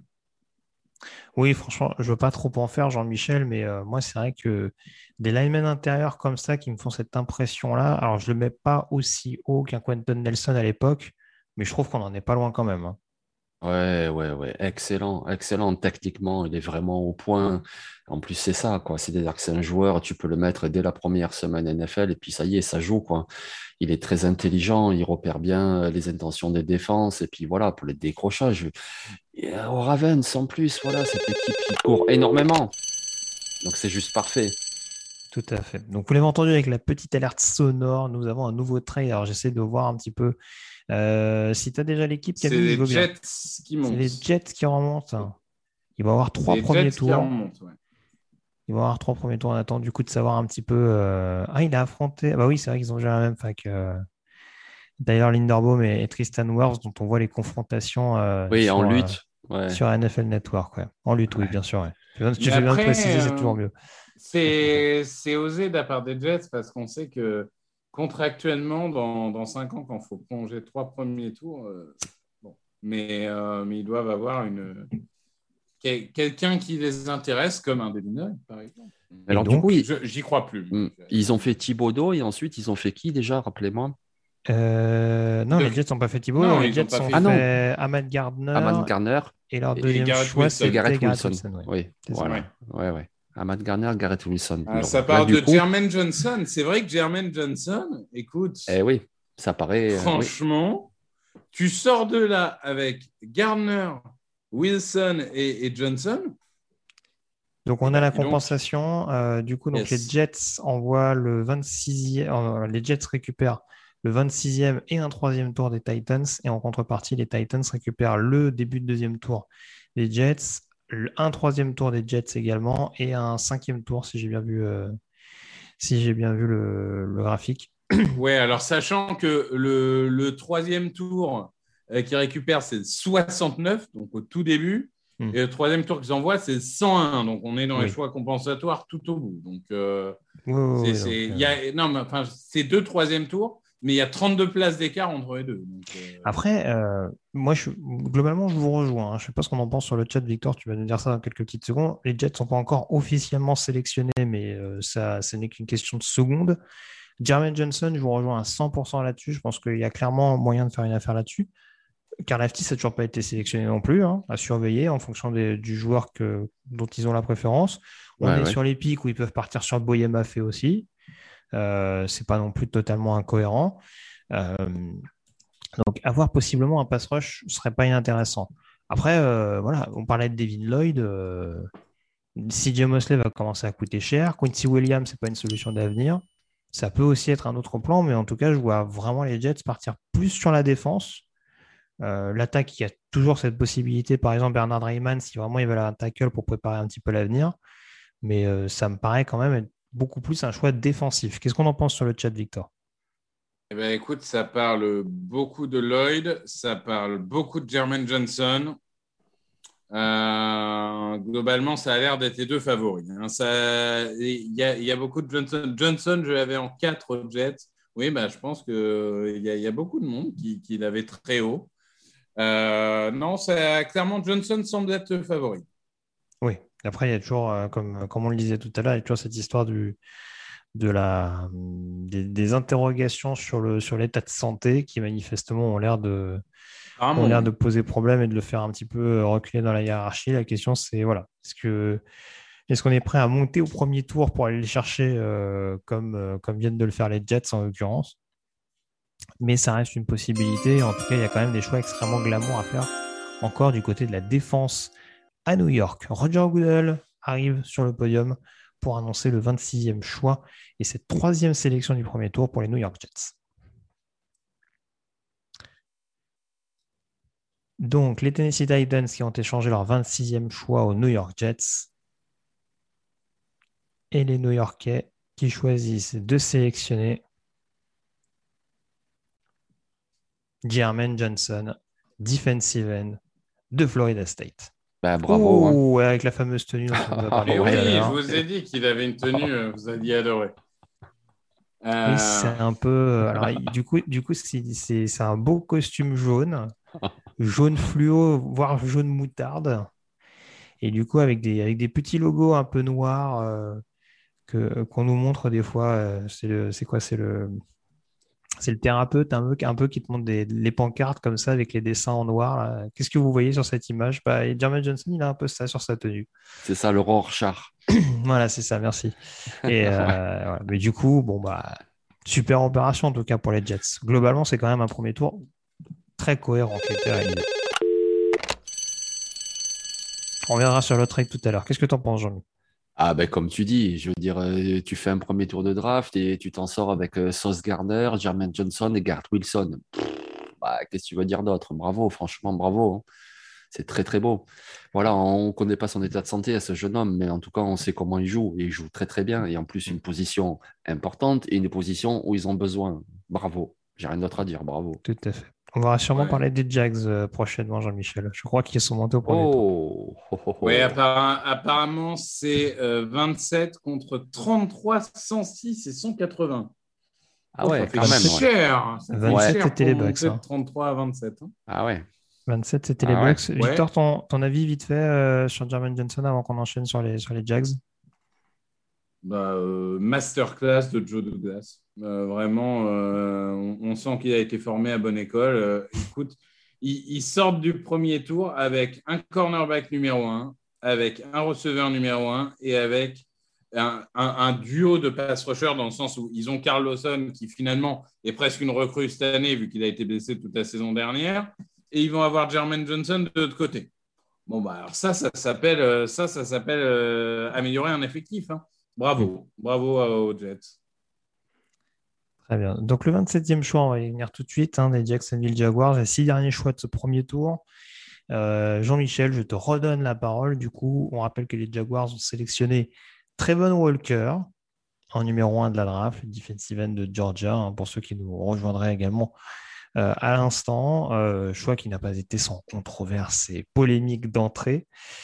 Oui, franchement, je veux pas trop en faire, Jean-Michel, mais euh, moi, c'est vrai que des linemen intérieurs comme ça qui me font cette impression-là, alors je le mets pas aussi haut qu'un Quentin Nelson à l'époque, mais je trouve qu'on en est pas loin quand même. Hein. Ouais, ouais, ouais, excellent, excellent. Tactiquement, il est vraiment au point. En plus, c'est ça, quoi. C'est-à-dire que c'est un joueur, tu peux le mettre dès la première semaine N F L et puis ça y est, ça joue, quoi. Il est très intelligent, il repère bien euh, les intentions des défenses et puis voilà, pour les décrochages. Et, euh, au Ravens, en plus, voilà, cette équipe qui court énormément. Donc c'est juste parfait. Tout à fait. Donc, vous l'avez entendu avec la petite alerte sonore, nous avons un nouveau trade. Alors, j'essaie de voir un petit peu euh, si tu as déjà l'équipe, C'est Camille, je les veux bien. Jets qui montent. C'est les Jets qui remontent. Hein. Il va y avoir C'est trois les premiers Jets qui tours. remontent, ouais. Il va y avoir trois premiers tours. On attend du coup de savoir un petit peu. euh, Ah, il a affronté. Ah bah oui, c'est vrai qu'ils ont joué la même fac. Euh... D'ailleurs, Linderbaum et, et Tristan Wirfs, dont on voit les confrontations euh, Oui, en sur, euh, lutte. Ouais. sur N F L Network. Ouais. En lutte, oui, Ouais. bien sûr. Ouais. Tu fais Mais bien de après, préciser, c'est euh, toujours mieux. c'est, c'est osé de la part des Jets parce qu'on sait que contractuellement, dans, dans cinq ans, quand il faut prolonger trois premiers tours, euh, bon. mais, euh, mais ils doivent avoir une, quel- quelqu'un qui les intéresse, comme un Devin, par exemple. Et Alors, du coup, donc, ils, Je- j'y crois plus. hmm, ils ont fait Thibodeau et ensuite, ils ont fait qui déjà, rappelez-moi? euh, non, De- les Jets n'ont pas fait Thibaut. Non, Les ils n'ont Jets pas ont fait. Ah non, fait Ahmad Gardner Ahmad Garner et leur Et deuxième Garrett choix, Wilson. et c'était Garrett Garrett Wilson. Wilson. Oui, C'est ça. voilà. Ouais. Ouais, ouais. Ahmad Garner, Garrett Wilson. Ah, Donc, ça là, parle du de coup, Jermaine Johnson. C'est vrai que Jermaine Johnson, écoute, eh oui, ça paraît. euh, oui. franchement, tu sors de là avec Gardner, Wilson et, et Johnson. Donc, Eh on a ben, la dis donc. compensation. Euh, du coup, donc les Yes. Jets envoient le vingt-sixième. euh, les Jets récupèrent le vingt-sixième et un troisième tour des Titans. Et en contrepartie, les Titans récupèrent le début de deuxième tour des Jets, le- un troisième tour des Jets également et un cinquième tour, si j'ai bien vu, euh, si j'ai bien vu le, le graphique. Ouais, alors sachant que le, le troisième tour euh, qu'ils récupèrent, c'est soixante-neuf, donc au tout début. Hmm. Et le troisième tour qu'ils envoient, c'est cent un. Donc on est dans les Oui. choix compensatoires tout au bout. Donc, euh, Oui, oui, c'est, oui, c'est, donc, il y euh, a, non, mais enfin, c'est deux troisième tours, mais il y a trente-deux places d'écart entre les deux. Donc, euh, Après, euh, moi, je, globalement, je vous rejoins. Hein. Je ne sais pas ce qu'on en pense sur le chat, Victor. Tu vas nous dire ça dans quelques petites secondes. Les Jets ne sont pas encore officiellement sélectionnés, mais euh, ça, ce n'est qu'une question de secondes. Jermaine Johnson, je vous rejoins à cent pour cent là-dessus. Je pense qu'il y a clairement moyen de faire une affaire là-dessus. Karlaftis n'a toujours pas été sélectionné non plus, hein, à surveiller en fonction des- du joueur que, dont ils ont la préférence. On Ouais, est ouais. sur les pics où ils peuvent partir sur Boyema fait aussi. Euh, c'est pas non plus totalement incohérent. Euh, donc, avoir possiblement un pass rush ne serait pas inintéressant. Après, euh, voilà, on parlait de Devin Lloyd. Euh, C J Mosley va commencer à coûter cher. Quincy Williams, c'est pas une solution d'avenir. Ça peut aussi être un autre plan, mais en tout cas, je vois vraiment les Jets partir plus sur la défense. Euh, l'attaque, il y a toujours cette possibilité. Par exemple, Bernard Rayman, si vraiment il veut un tackle pour préparer un petit peu l'avenir. Mais euh, ça me paraît quand même être beaucoup plus un choix défensif. Qu'est-ce qu'on en pense sur le chat, Victor? eh ben, écoute, ça parle beaucoup de Lloyd, ça parle beaucoup de Jermaine Johnson. Euh, globalement, ça a l'air d'être les deux favoris. Hein. Ça, il y a, il y a beaucoup de Johnson. Johnson, je l'avais en quatre Jets. Oui, bah, je pense qu'il y, a- il y a beaucoup de monde qui, qui l'avait très haut. Euh, non, ça, clairement, Johnson semble être le favori. Oui. Après, il y a toujours, euh, comme, comme on le disait tout à l'heure, il y a toujours cette histoire du, de la, des, des interrogations sur le, sur l'état de santé qui manifestement ont l'air de, ont l'air de poser problème et de le faire un petit peu reculer dans la hiérarchie. La question, c'est voilà, est-ce que est-ce qu'on est prêt à monter au premier tour pour aller les chercher euh, comme, euh, comme viennent de le faire les Jets en l'occurrence? Mais ça reste une possibilité. En tout cas, il y a quand même des choix extrêmement glamour à faire encore du côté de la défense à New York. Roger Goodell arrive sur le podium pour annoncer le vingt-sixième choix et cette troisième sélection du premier tour pour les New York Jets. Donc, les Tennessee Titans qui ont échangé leur vingt-sixième choix aux New York Jets et les New Yorkais qui choisissent de sélectionner Jermaine Johnson defensive end de Florida State. Ben, bravo. Hein. Oh, ouais, avec la fameuse tenue dont on a parlé Mais tout oui, à je l'heure. vous ai dit qu'il avait une tenue, euh, vous alliez adorer. Oui, c'est Euh, un peu. Alors, il- du coup, du coup, c'est c'est- c'est un beau costume jaune, jaune fluo, voire jaune moutarde. Et du coup, avec des, avec des petits logos un peu noirs euh, que, qu'on nous montre des fois. euh, c'est le, c'est quoi? C'est le, c'est le thérapeute un peu, un peu qui te montre des, les pancartes comme ça avec les dessins en noir, là. Qu'est-ce que vous voyez sur cette image? Bah, et Jermaine Johnson, il a un peu ça sur sa tenue. C'est ça, le Rorschach. Voilà, c'est ça, merci. Et euh, Ouais. voilà. Mais du coup, bon, bah, super opération en tout cas pour les Jets. Globalement, c'est quand même un premier tour très cohérent qui a été réalisé. On reviendra sur le trade tout à l'heure. Qu'est-ce que tu en penses, Jean-Mi? Ah ben comme tu dis, je veux dire, euh, tu fais un premier tour de draft et tu t'en sors avec euh, Sauce Gardner, Jermaine Johnson et Garrett Wilson. Pff, bah, qu'est-ce que tu veux dire d'autre? Bravo, franchement, bravo. Hein. C'est très très beau. Voilà, on ne connaît pas son état de santé à ce jeune homme, mais en tout cas, on sait comment il joue. Et il joue très très bien. Et en plus, une position importante et une position où ils ont besoin. Bravo. J'ai rien d'autre à dire. Bravo. Tout à fait. On va sûrement ouais. parler des Jags euh, prochainement, Jean-Michel. Je crois qu'ils sont montés au premier tour. Oh, oh, oh, Ouais, oh. appara- apparemment, c'est euh, vingt-sept contre trente-trois, cent six et cent quatre-vingts. Ah Oh, ouais, ça fait quand même. Ouais. cher. Ça fait vingt-sept, cher c'était pour les Bucks. monter de Hein. trente-trois à vingt-sept. Hein. Ah ouais. vingt-sept, c'était les Ah ouais. Bucks. Ouais. Victor, ton, ton avis vite fait euh, sur Jermaine Johnson avant qu'on enchaîne sur les, sur les Jags? Bah, euh, masterclass de Joe Douglas. Euh, vraiment, euh, on, on sent qu'il a été formé à bonne école. Euh, écoute, ils, ils sortent du premier tour avec un cornerback numéro un, avec un receveur numéro un et avec un, un, un duo de pass rushers dans le sens où ils ont Carl Lawson qui finalement est presque une recrue cette année vu qu'il a été blessé toute la saison dernière et ils vont avoir Jermaine Johnson de l'autre côté. Bon, bah, alors ça, ça s'appelle, ça, ça s'appelle euh, améliorer un effectif. Hein. Bravo, bravo aux Jets. Très bien. Donc le vingt-septième choix, on va y venir tout de suite, hein, des Jacksonville Jaguars, les six derniers choix de ce premier tour. Euh, Jean-Michel, je te redonne la parole. Du coup, on rappelle que les Jaguars ont sélectionné Trevon Walker en numéro un de la draft, le defensive end de Georgia, hein, pour ceux qui nous rejoindraient également euh, à l'instant. Euh, choix qui n'a pas été sans controverse et polémique d'entrée.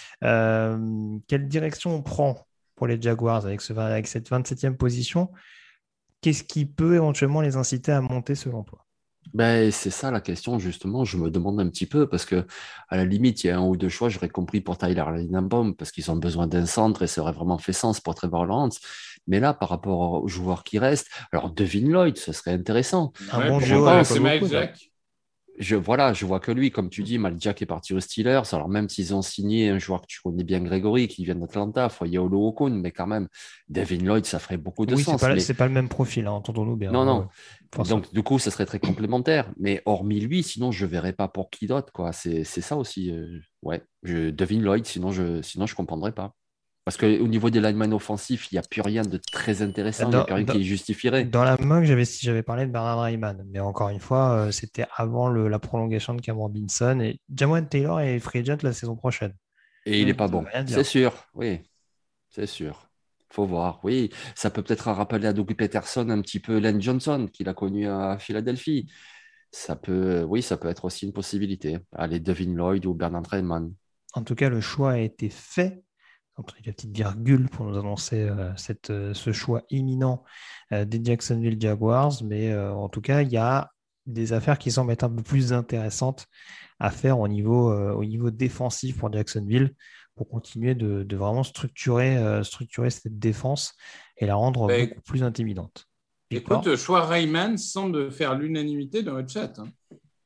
Euh, quelle direction on prend pour les Jaguars avec, ce, avec cette vingt-septième position? Qu'est-ce qui peut éventuellement les inciter à monter selon toi? Ben, c'est ça la question, justement. Je me demande un petit peu parce que, à la limite, il y a un ou deux choix, j'aurais compris pour Tyler Linenbaum parce qu'ils ont besoin d'un centre et ça aurait vraiment fait sens pour Trevor Lawrence. Mais là, par rapport aux joueurs qui restent, alors Devin Lloyd, ce serait intéressant. Un Ouais, bon pour duo moi, avec c'est Mike beaucoup, Jack. Je, voilà, je vois que lui, comme tu dis, Mal Jack est parti aux Steelers. Alors, même s'ils ont signé un joueur que tu connais bien, Grégory, qui vient d'Atlanta, Foyeo Okun, mais quand même, Devin Lloyd, ça ferait beaucoup de Oui, c'est sens. pas, Mais c'est pas le même profil, hein, entendons-nous bien. non, Ouais, non. ouais. Forcément. Donc, du coup, ça serait très complémentaire. Mais hormis lui, sinon, je ne verrais pas pour qui d'autre, quoi. C'est, c'est ça aussi. euh, ouais, je Devin Lloyd, sinon, je sinon, je comprendrais pas. Parce qu'au niveau des linemen offensifs, il n'y a plus rien de très intéressant. Il n'y a Dans, plus rien dans- qui justifierait. dans la mock, j'avais, si j'avais parlé de Bernard Rayman, mais encore une fois, euh, c'était avant le- la prolongation de Cameron Binson et Jamoan Taylor est free agent la saison prochaine. Et il n'est Mm. pas Ça veut bon. rien dire. C'est sûr, oui. C'est sûr. Faut voir. Oui, ça peut peut-être rappeler à Doug Peterson un petit peu Len Johnson, qu'il a connu à Philadelphie. Ça peut, oui, ça peut être aussi une possibilité. Allez, Devin Lloyd ou Bernard Rayman. En tout cas, le choix a été fait. Entre la petite virgule pour nous annoncer euh, cette, euh, ce choix imminent euh, des Jacksonville Jaguars. Mais euh, en tout cas, il y a des affaires qui semblent être un peu plus intéressantes à faire au niveau, euh, au niveau défensif pour Jacksonville pour continuer de, de vraiment structurer, euh, structurer cette défense et la rendre Bah, beaucoup plus intimidante. Victor? écoute, le choix Rayman semble faire l'unanimité dans le chat. Hein.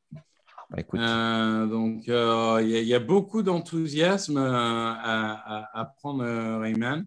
Bah, écoute, Euh, donc, il euh, y, y a beaucoup d'enthousiasme euh, à, à, à prendre euh, Rayman.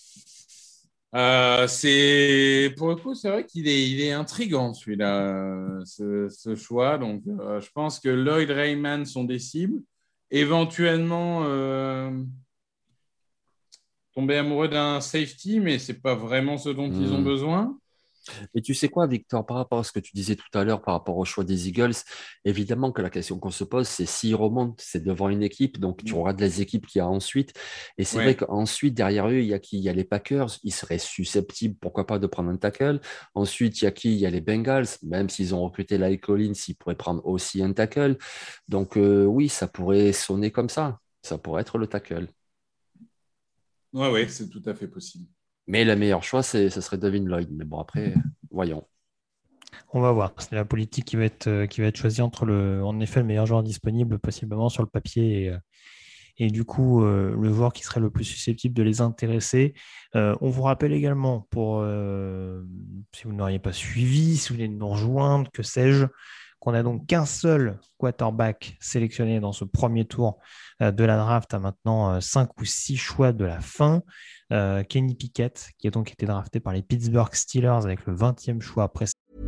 Euh, c'est pour le coup, c'est vrai qu'il est, il est intriguant celui-là, euh, ce, ce choix. Donc, euh, je pense que Lloyd Rayman sont des cibles. Éventuellement, euh, tomber amoureux d'un safety, mais c'est pas vraiment ce dont ils ont Hmm. besoin. Et tu sais quoi, Victor, par rapport à ce que tu disais tout à l'heure, par rapport au choix des Eagles, évidemment que la question qu'on se pose, c'est s'ils remontent, c'est devant une équipe, donc tu Mm. regardes les équipes qu'il y a ensuite. Et c'est vrai Ouais. qu'ensuite, derrière eux, il y a qui? Il y a les Packers, ils seraient susceptibles, pourquoi pas, de prendre un tackle. Ensuite, il y a qui? Il y a les Bengals, même s'ils ont recruté La'el Collins, ils pourraient prendre aussi un tackle. Donc euh, oui, ça pourrait sonner comme ça. Ça pourrait être le tackle. Ouais, ouais, c'est tout à fait possible. Mais le meilleur choix, c'est, ce serait Devin Lloyd. Mais bon, après, voyons. On va voir. C'est la politique qui va être, euh, qui va être choisie entre le, en effet, le meilleur joueur disponible possiblement sur le papier et, euh, et du coup euh, le joueur qui serait le plus susceptible de les intéresser. Euh, on vous rappelle également, pour euh, si vous n'auriez pas suivi, si vous voulez nous rejoindre, que sais-je, qu'on a donc qu'un seul quarterback sélectionné dans ce premier tour euh, de la draft à maintenant euh, cinq ou six choix de la fin. Euh, Kenny Pickett, qui a donc été drafté par les Pittsburgh Steelers avec le vingtième choix après.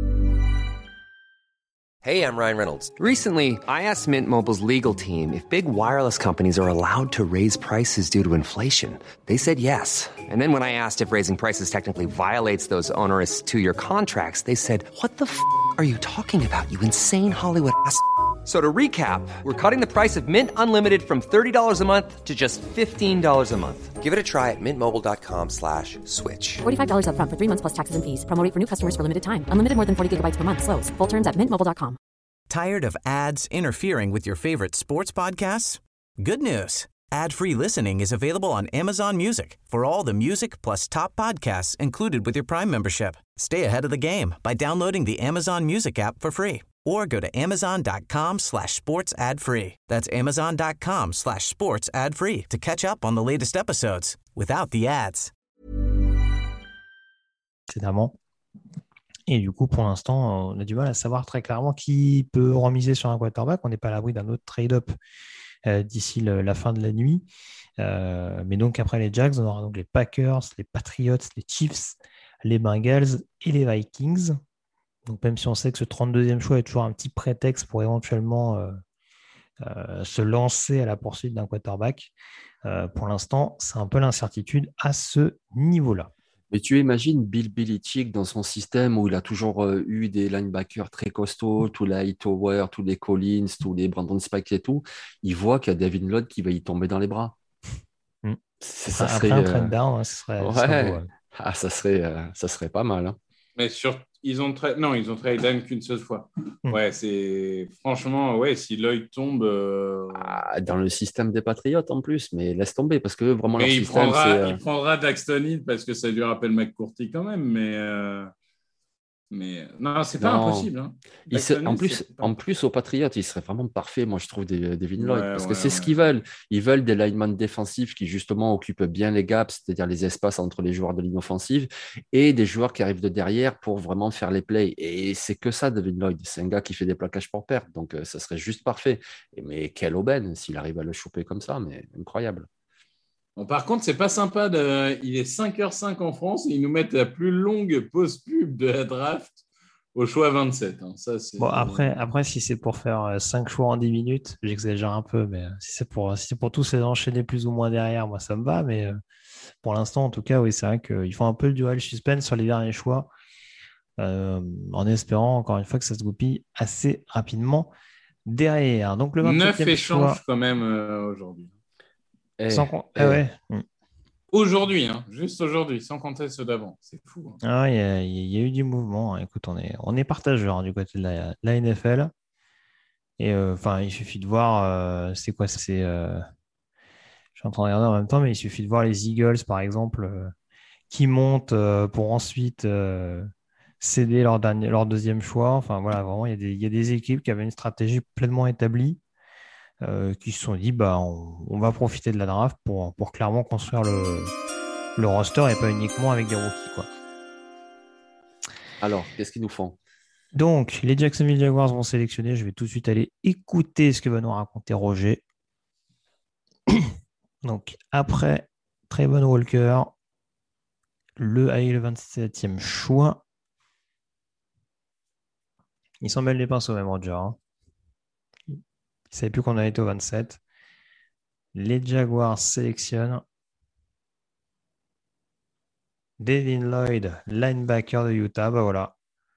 Hey, I'm Ryan Reynolds. Recently, I asked Mint Mobile's legal team if big wireless companies are allowed to raise prices due to inflation. They said yes. And then when I asked if raising prices technically violates those onerous two-year contracts, they said, "What the f*** are you talking about, you insane Hollywood ass?" So to recap, we're cutting the price of Mint Unlimited from thirty dollars a month to just fifteen dollars a month. Give it a try at mintmobile.com slash switch. forty-five dollars up front for three months plus taxes and fees. Promo rate for new customers for limited time. Unlimited more than forty gigabytes per month. Slows full terms at mint mobile dot com. Tired of ads interfering with your favorite sports podcasts? Good news. Ad-free listening is available on Amazon Music for all the music plus top podcasts included with your Prime membership. Stay ahead of the game by downloading the Amazon Music app for free or go to amazon.com slash sports ad free. That's amazon.com slash sports ad free to catch up on the latest episodes without the ads. Précédemment. Et du coup, pour l'instant, on a du mal à savoir très clairement qui peut remiser sur un quarterback. On n'est pas à l'abri d'un autre trade-up euh, d'ici le, la fin de la nuit. Euh, mais donc, après les Jags, on aura donc les Packers, les Patriots, les Chiefs, les Bengals et les Vikings. Donc, même si on sait que ce trente-deuxième choix est toujours un petit prétexte pour éventuellement euh, euh, se lancer à la poursuite d'un quarterback, euh, pour l'instant, c'est un peu l'incertitude à ce niveau-là. Mais tu imagines Bill Belichick dans son système où il a toujours euh, eu des linebackers très costauds, tous les Hightower, tous les Collins, tous les Brandon Spike et tout. Il voit qu'il y a Devin Lloyd qui va y tomber dans les bras. Mm. C'est- Après, ça après serait, un euh, trade down, hein, ce serait, ce serait beau, ouais. ouais. Ah, ça serait, euh, ça serait pas mal, hein. Mais sur, ils ont tra... non, ils ont trade down qu'une seule fois. Mm. Ouais, c'est franchement, ouais, si Lloyd tombe, euh... Ah, dans le système des Patriotes en plus, mais laisse tomber parce que vraiment leur mais il système, prendra, c'est. euh, il prendra Daxton Hill parce que ça lui rappelle McCourty quand même, mais, euh... mais non, c'est pas Non. impossible. Hein. Il se- Daxton en Hill, plus, c'est pas- en plus, aux Patriotes, il serait vraiment parfait, moi, je trouve, des- Devin Lloyd. Ouais, Parce que ouais, c'est ce ouais. qu'ils veulent. Ils veulent des linemen défensifs qui, justement, occupent bien les gaps, c'est-à-dire les espaces entre les joueurs de ligne offensive, et des joueurs qui arrivent de derrière pour vraiment faire les plays. Et c'est que ça, Devin Lloyd. C'est un gars qui fait des plaquages pour perte. Donc, euh, ça serait juste parfait. Et- mais quelle aubaine s'il arrive à le choper comme ça, mais incroyable. Bon, par contre, c'est pas sympa. De... Il est cinq heures cinq en France et ils nous mettent la plus longue pause pub de la draft au choix vingt-sept. Hein. Ça, c'est... Bon, après, après, si c'est pour faire cinq choix en dix minutes, j'exagère un peu, mais euh, si c'est pour, si c'est pour tous les enchaîner plus ou moins derrière, moi, ça me va. Mais euh, pour l'instant, en tout cas, oui, c'est vrai qu'ils font un peu le duel suspense sur les derniers choix, euh, en espérant, encore une fois, que ça se goupille assez rapidement derrière. Donc, le Neuf vingt-septième échanges choix. quand même euh, aujourd'hui. Eh, Sans com- eh, ah ouais. Mm. Aujourd'hui, hein, juste aujourd'hui, sans compter ceux d'avant. C'est fou. Hein. Ah, il y a, il y a eu du mouvement. Écoute, on est, on est partageurs hein, du côté de la, de la N F L. Et euh, enfin, il suffit de voir, euh, c'est quoi, c'est. euh, Je suis en train de regarder en même temps, mais il suffit de voir les Eagles, par exemple, euh, qui montent euh, pour ensuite euh, céder leur, dernier, leur deuxième choix. Enfin, voilà, vraiment, il y a des, il y a des équipes qui avaient une stratégie pleinement établie, euh, qui se sont dit, bah, on, on va profiter de la draft pour, pour clairement construire le, le roster et pas uniquement avec des rookies, quoi. Alors, qu'est-ce qu'ils nous font? Donc, les Jacksonville Jaguars vont sélectionner. Je vais tout de suite aller écouter ce que va nous raconter Roger. Donc, après Trayvon Walker, le, avec le vingt-septième choix, il s'en mêle les pinceaux même, Roger. Hein. Il ne savait plus qu'on avait été au vingt-sept. Les Jaguars sélectionnent Devin Lloyd, linebacker de Utah. Bah voilà.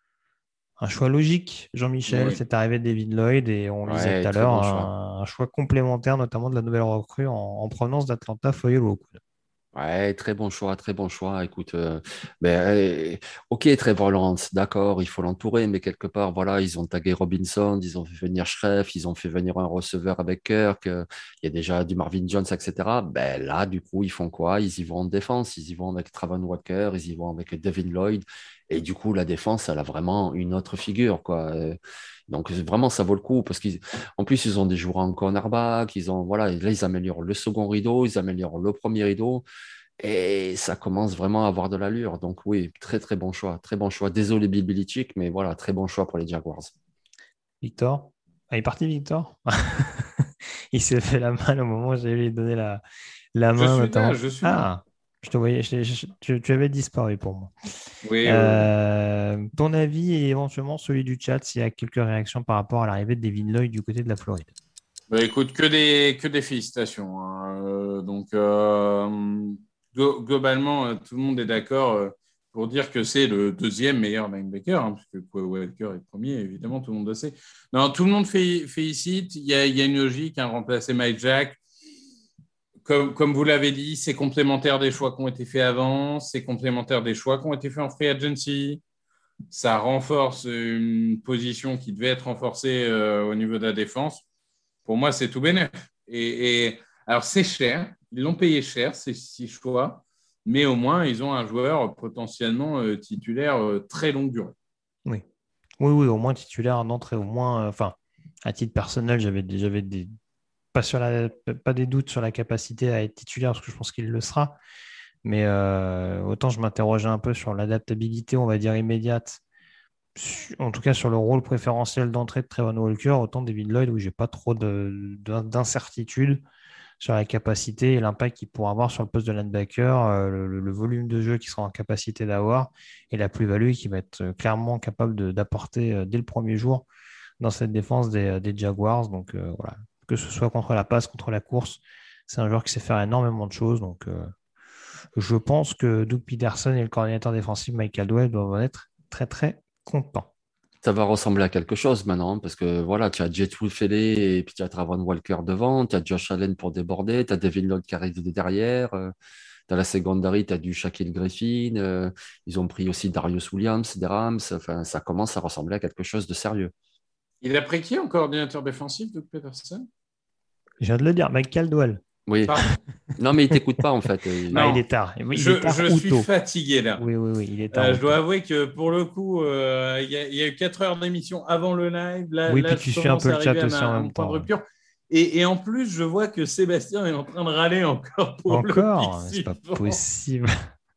Un choix logique, Jean-Michel. Oui. C'est arrivé de Devin Lloyd et on Ouais, lisait tout à très l'heure bon un, choix. un choix complémentaire, notamment de la nouvelle recrue en, en provenance d'Atlanta, Foyer Lockwood. Ouais, très bon choix, très bon choix. Écoute, euh, ben, euh, ok, Trevor Lawrence, d'accord, il faut l'entourer, mais quelque part, voilà, ils ont tagué Robinson, ils ont fait venir Schreff, ils ont fait venir un receveur avec Kirk, euh, il y a déjà du Marvin Jones, et cetera. Ben là, du coup, ils font quoi? Ils y vont en défense, ils y vont avec Travon Walker, ils y vont avec Devin Lloyd, et du coup, la défense, elle a vraiment une autre figure, quoi. Euh, Donc vraiment, ça vaut le coup parce qu'en plus, ils ont des joueurs en cornerback, ils ont, voilà, là, ils améliorent le second rideau, ils améliorent le premier rideau. Et ça commence vraiment à avoir de l'allure. Donc oui, très très bon choix. Très bon choix. Désolé Bill Belichick, mais voilà, très bon choix pour les Jaguars. Victor? Ah, il est parti, Victor? Il s'est fait la main au moment où j'allais lui donner la, la Je main, suis là, notamment. je suis là. Ah, je te voyais, je- je- tu, tu avais disparu pour moi. Oui, oui, oui. Euh, ton avis et éventuellement celui du chat s'il y a quelques réactions par rapport à l'arrivée de Devin Lloyd du côté de la Floride. Bah, écoute, que des, que des félicitations, hein. Euh, donc, euh, glo- globalement, euh, tout le monde est d'accord euh, pour dire que c'est le deuxième meilleur linebacker, hein, puisque Quay Walker est premier, évidemment, tout le monde le sait. Non, tout le monde fait, félicite. Il y a, il y a une logique, hein, remplacer Mike Jack. Comme, comme vous l'avez dit, c'est complémentaire des choix qui ont été faits avant, c'est complémentaire des choix qui ont été faits en free agency. Ça renforce une position qui devait être renforcée euh, au niveau de la défense. Pour moi, c'est tout bénef. Et, et alors, c'est cher. Ils l'ont payé cher, ces six choix. Mais au moins, ils ont un joueur potentiellement euh, titulaire euh, très longue durée. Oui. Oui, oui, au moins titulaire d'entrée, au moins, euh, enfin, à titre personnel, j'avais des, j'avais des, pas sur la, pas des doutes sur la capacité à être titulaire, parce que je pense qu'il le sera. Mais euh, autant je m'interrogeais un peu sur l'adaptabilité, on va dire, immédiate, su- en tout cas sur le rôle préférentiel d'entrée de Trevon Walker, autant David Lloyd, où j'ai pas trop de, de- d'incertitude sur la capacité et l'impact qu'il pourra avoir sur le poste de linebacker, euh, le, le volume de jeu qu'il sera en capacité d'avoir et la plus-value qu'il va être euh, clairement capable de- d'apporter euh, dès le premier jour dans cette défense des, des Jaguars. Donc euh, voilà, que ce soit contre la passe, contre la course, c'est un joueur qui sait faire énormément de choses. Donc euh, je pense que Doug Peterson et le coordinateur défensif Mike Caldwell doivent en être très très contents. Ça va ressembler à quelque chose maintenant, hein, parce que voilà, tu as Jetwood Fele et puis tu as Travon Walker devant, tu as Josh Allen pour déborder, tu as Devin Lloyd qui arrive de derrière, euh, tu as la secondary, tu as du Shaquille Griffin, euh, ils ont pris aussi Darius Williams des Rams, enfin, ça commence à ressembler à quelque chose de sérieux. Il a pris qui en coordinateur défensif, Doug Peterson? Je viens de le dire, Mike Caldwell. Oui. Pardon. Non, mais il t'écoute pas en fait. Il- Ah, Non. il est tard. Il Je, est tard je ou suis tôt. fatigué là. Oui, oui, oui, il est tard. Euh, ou je dois tôt. avouer que pour le coup, euh, il y, a- il y a eu quatre heures d'émission avant le live. Là, Oui, là puis tu je suis un commence peu à le chat arriver à, aussi ma- en à même mon point de temps. rupture. Et, et en plus, je vois que Sébastien est en train de râler encore pour Encore? le C'est pic pas suivant. possible.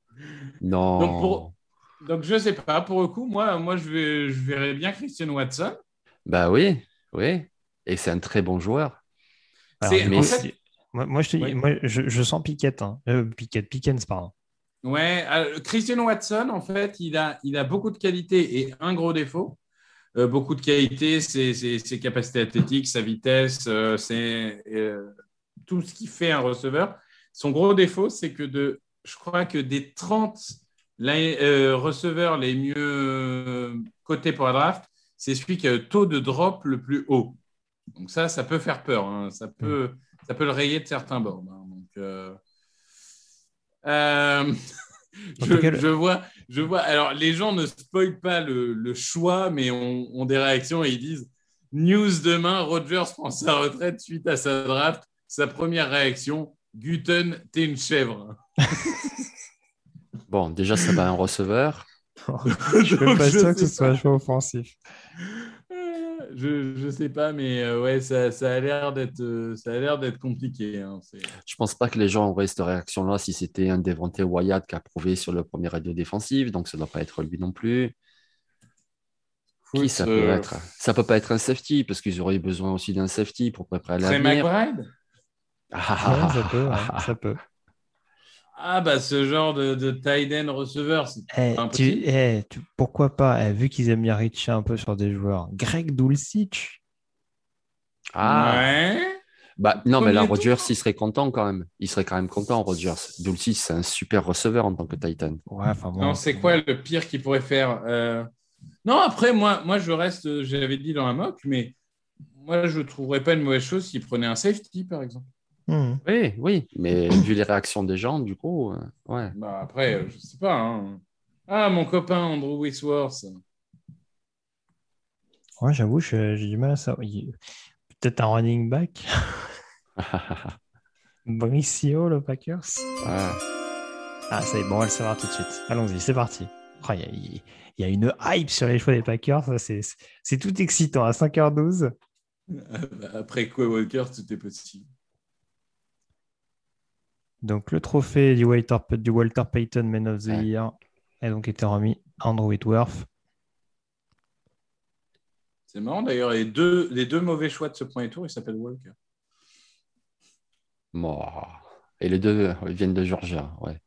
Non. Donc, pour, donc, je sais pas. Pour le coup, moi, moi je, vais, je verrais bien Christian Watson. Bah oui, oui. Et c'est un très bon joueur. Alors, C'est du Mais en coup, fait, moi, moi, je te dis, oui. moi, je, je sens Pickett. Hein. Euh, Pickett, Pickens, pardon. Ouais, euh, Christian Watson, en fait, il a, il a beaucoup de qualités et un gros défaut. Euh, beaucoup de qualités, c'est ses, ses capacités athlétiques, sa vitesse, euh, c'est euh, tout ce qui fait un receveur. Son gros défaut, c'est que de, je crois que des trente euh, receveurs les mieux euh, cotés pour la draft, c'est celui qui a le taux de drop le plus haut. Donc ça, ça peut faire peur, hein. Ça peut, mm. ça peut le rayer de certains bords, hein. Donc, euh, euh, je, cas, le... je, vois, je vois. Alors, les gens ne spoilent pas le, le choix, mais ont, ont des réactions et ils disent news demain, Rodgers prend sa retraite suite à sa draft. Sa première réaction, Guten, t'es une chèvre. Bon, déjà, ça va un receveur. Je suis même pas sûr que ce soit un choix offensif. Je ne sais pas, mais euh, ouais, ça, ça a l'air d'être, euh, ça a l'air d'être compliqué. Hein. C'est... Je pense pas que les gens auraient cette réaction-là si c'était un Devontae Wyatt qui a prouvé sur le premier radio défensif, donc ça ne doit pas être lui non plus. Foot, Qui ça euh... peut être? Ça peut pas être un safety, parce qu'ils auraient besoin aussi d'un safety pour préparer l'avenir. Trey McBride? Ah, ouais, ça peut, ouais, ça peut. Ah, bah, ce genre de, de tight end receveur, c'est hey, pas impossible. Tu, hey, tu, pourquoi pas, hey, vu qu'ils aiment bien reacher un peu sur des joueurs, Greg Dulcich. Ah, ouais. Bah, non, mais là, Premier Rodgers, tour. il serait content quand même. Il serait quand même content, Rodgers. Dulcich, c'est un super receveur en tant que Titan. Ouais, enfin bon. Non, c'est quoi le pire qu'il pourrait faire? Euh, Non, après, moi, moi, je reste, j'avais dit dans un mock, mais moi, je ne trouverais pas une mauvaise chose s'il prenait un safety, par exemple. Hmm. Oui, oui, mais vu les réactions des gens, du coup, euh, ouais. Bah, après, euh, je sais pas. Hein. Ah, mon copain Andrew Whitworth. Ouais, j'avoue, je- j'ai du mal à savoir. Il- Peut-être un running back. Bricio, le Packers. Ouais. Ah, ça y est, bon, on va le savoir tout de suite. Allons-y, c'est parti. Oh, Il y, a- il y a une hype sur les choix des Packers. ça, C'est c'est tout excitant à cinq heures douze. Après Quay Walker, tout est possible. Donc, le trophée du Walter, du Walter Payton Man of the Ouais. Year a donc été remis à Andrew Whitworth. C'est marrant d'ailleurs, les deux, les deux mauvais choix de ce premier tour, ils s'appellent Walker. Bon. Et les deux, ils viennent de Georgia, ouais.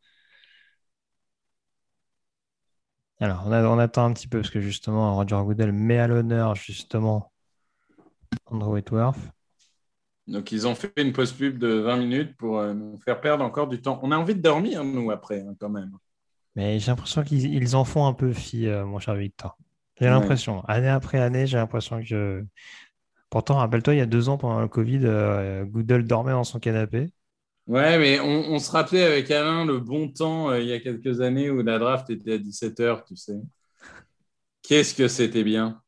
Alors, on, a- on attend un petit peu parce que justement, Roger Goodell met à l'honneur justement Andrew Whitworth. Donc, ils ont fait une pause pub de vingt minutes pour euh, nous faire perdre encore du temps. On a envie de dormir, nous, après, hein, quand même. Mais j'ai l'impression qu'ils ils en font un peu fi, euh, mon cher Victor. J'ai Ouais. l'impression, année après année, j'ai l'impression que je... Pourtant, rappelle-toi, il y a deux ans, pendant le Covid, euh, Goodell dormait dans son canapé. Ouais, mais on, on se rappelait avec Alain le bon temps euh, il y a quelques années où la draft était à dix-sept heures, tu sais. Qu'est-ce que c'était bien.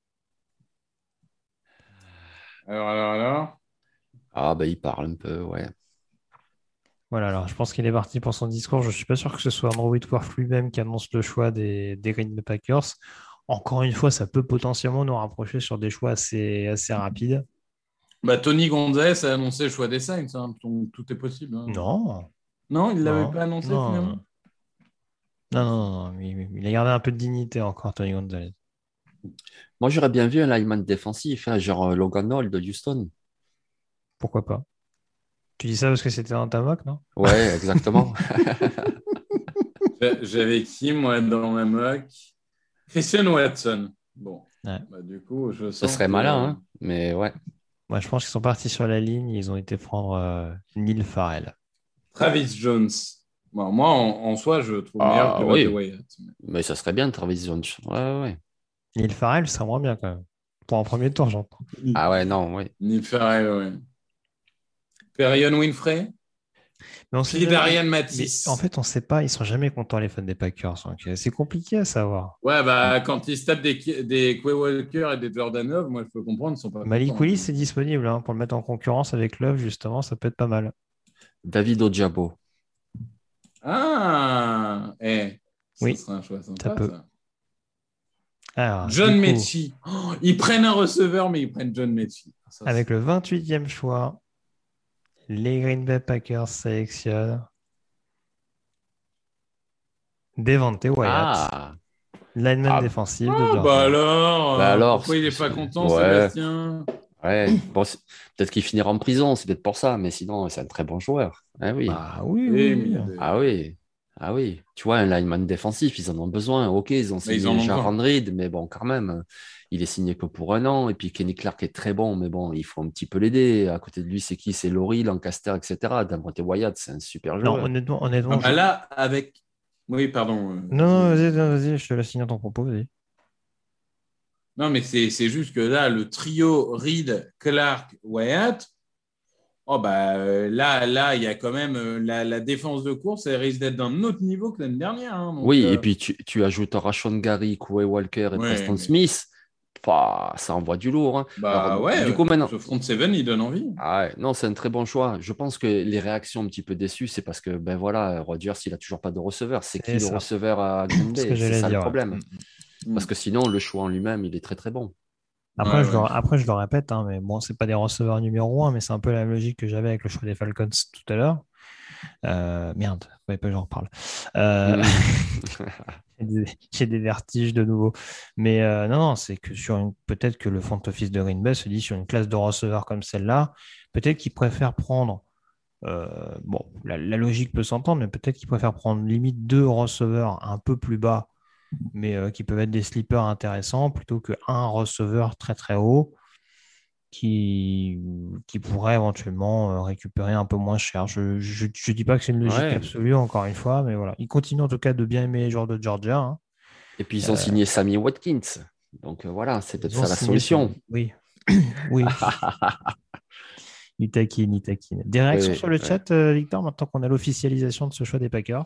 Alors, alors, alors. Ah, bah, il parle un peu, ouais. Voilà, alors je pense qu'il est parti pour son discours. Je ne suis pas sûr que ce soit Andrew Whitworth lui-même qui annonce le choix des, des Green Bay Packers. Encore une fois, ça peut potentiellement nous rapprocher sur des choix assez, assez rapides. Bah, Tony Gonzalez a annoncé le choix des Saints, hein, donc tout est possible. Hein. Non, Non, il ne l'avait non, pas annoncé non, finalement. non, non, non, non, Il, il a gardé un peu de dignité encore, Tony Gonzalez. Moi, j'aurais bien vu un lineman défensif, hein, genre euh, Logan Hall de Houston. Pourquoi pas? Tu dis ça parce que c'était dans ta mock, non? Ouais, exactement. J'a- J'avais qui, moi, dans ma mock? Christian Watson. Bon, Ouais. bah, du coup, je Ce sens serait que- malin, hein, mais ouais. Moi, je pense qu'ils sont partis sur la ligne. Ils ont été prendre euh, Neil Farrell. Travis Jones. Bon, moi, en, en soi, je trouve Ah, meilleur que oui. Devontae Wyatt. Mais ça serait bien, Travis Jones. Ouais, ouais. Neil Farrell, ça moins bien quand même. Pour un premier tour, j'entends. Ah ouais, non, oui. Neil Farrell, ouais. Perion Winfrey. Mais on sait Puis jamais. Darian Mais Matisse. en fait, on ne sait pas. Ils sont jamais contents, les fans des Packers. Donc, euh, c'est compliqué à savoir. Ouais, bah, quand ils se tapent des, des Quay Walker et des Jordanov, moi, je peux comprendre, ils sont pas Malik contents. Willis est disponible hein, pour le mettre en concurrence avec Love, justement. Ça peut être pas mal. David Ojabo. Ah, eh, ça Oui, serait un choix sympa, ça peut. ça. Alors, John du coup, Mechie. Oh, ils prennent un receveur, mais ils prennent John Mechie. Ça, avec c'est- le vingt-huitième choix, les Green Bay Packers sélectionnent Devontae Wyatt, Ah, lineman Ah. défensif de Ah, Georgia. bah alors, Bah euh, alors, pourquoi il n'est c'est- pas content, ouais. Sébastien? ouais. Bon, c'est- peut-être qu'il finira en prison, c'est peut-être pour ça, mais sinon, c'est un très bon joueur. Ah oui. Bah oui, Oui, oui, mais il y a oui. des- Ah oui. Ah oui. Tu vois, un lineman défensif, ils en ont besoin. Ok, ils ont Mais signé ils en ont Jaron besoin. Reed, mais bon, quand même, il est signé que pour un an. Et puis Kenny Clark est très bon, mais bon, il faut un petit peu l'aider. À côté de lui, c'est qui? C'est Laurie, Lancaster, et cetera. Devontae Wyatt, c'est un super Non, joueur. honnêtement, honnêtement. Ah, bah je- là, avec. Oui, pardon. euh, Non, non, vas-y, non, vas-y, je te laisse finir ton propos, vas-y. Non, mais c'est c'est juste que là, le trio Reed, Clark, Wyatt, oh bah euh, là, là, il y a quand même euh, la, la défense de course, elle risque d'être d'un autre niveau que l'année dernière. hein, donc, Oui, euh, et puis tu, tu ajoutes Rashon Gary, Koué Walker et Ouais, Preston mais- Smith. Pah, ça envoie du lourd. Hein. bah Alors, ouais, du coup, maintenant. ce front seven, il donne envie. Ah ouais, non, c'est un très bon choix. Je pense que les réactions un petit peu déçues, c'est parce que ben voilà, Rodgers, il a toujours pas de receveur. C'est qui C'est le ça. receveur à Green C'est ce que Bay? C'est j'allais ça dire, le ouais. problème. Mm. Parce que sinon, le choix en lui-même, il est très très bon. Après, Ouais, je, le, ouais. après, je le répète, hein, mais bon, c'est pas des receveurs numéro un, mais c'est un peu la même logique que j'avais avec le choix des Falcons tout à l'heure. Euh, merde, fallait pas que j'en reparle. Euh, Mm. j'ai des, j'ai des vertiges de nouveau. Mais euh, non, non, c'est que sur une, peut-être que le front office de Green Bay se dit sur une classe de receveurs comme celle-là, peut-être qu'ils préfèrent prendre. euh, bon, la, la logique peut s'entendre, mais peut-être qu'ils préfèrent prendre limite deux receveurs un peu plus bas, mais euh, qui peuvent être des sleepers intéressants plutôt qu'un receveur très très haut. qui, qui pourrait éventuellement euh, récupérer un peu moins cher. Je ne dis pas que c'est une logique Ouais. absolue, encore une fois, mais voilà. Il continue en tout cas de bien aimer les joueurs de Georgia. Hein. Et puis, ils ont signé Sammy Watkins. Donc, euh, voilà, c'est peut-être Ils ont ça la signé solution. son- Oui. Oui. Il taquine, il taquine. Des réactions Oui, sur le ouais. chat, euh, Victor, maintenant qu'on a l'officialisation de ce choix des Packers?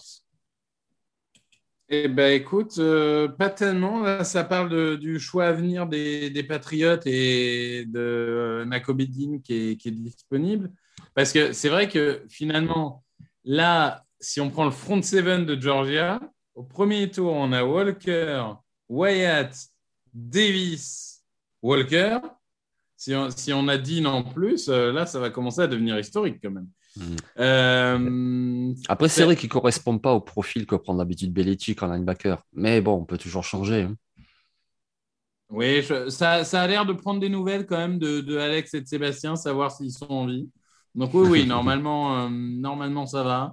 Eh ben, écoute, euh, pas tellement. Là, ça parle de- du choix à venir des, des Patriotes et de euh, Nakobe Dean qui est, qui est disponible. Parce que c'est vrai que finalement, là, si on prend le front seven de Georgia, au premier tour, on a Walker, Wyatt, Davis, Walker. Si on, si on a Dean en plus, euh, là, ça va commencer à devenir historique quand même. Mm. Euh, Après, c'est vrai qu'il ne correspond pas au profil que prend d'habitude Belichick en linebacker. Mais bon, on peut toujours changer. Hein. Oui, je- ça, ça a l'air de prendre des nouvelles quand même de, de Alex et de Sébastien, savoir s'ils sont en vie. Donc oui, oui, normalement, euh, normalement ça va.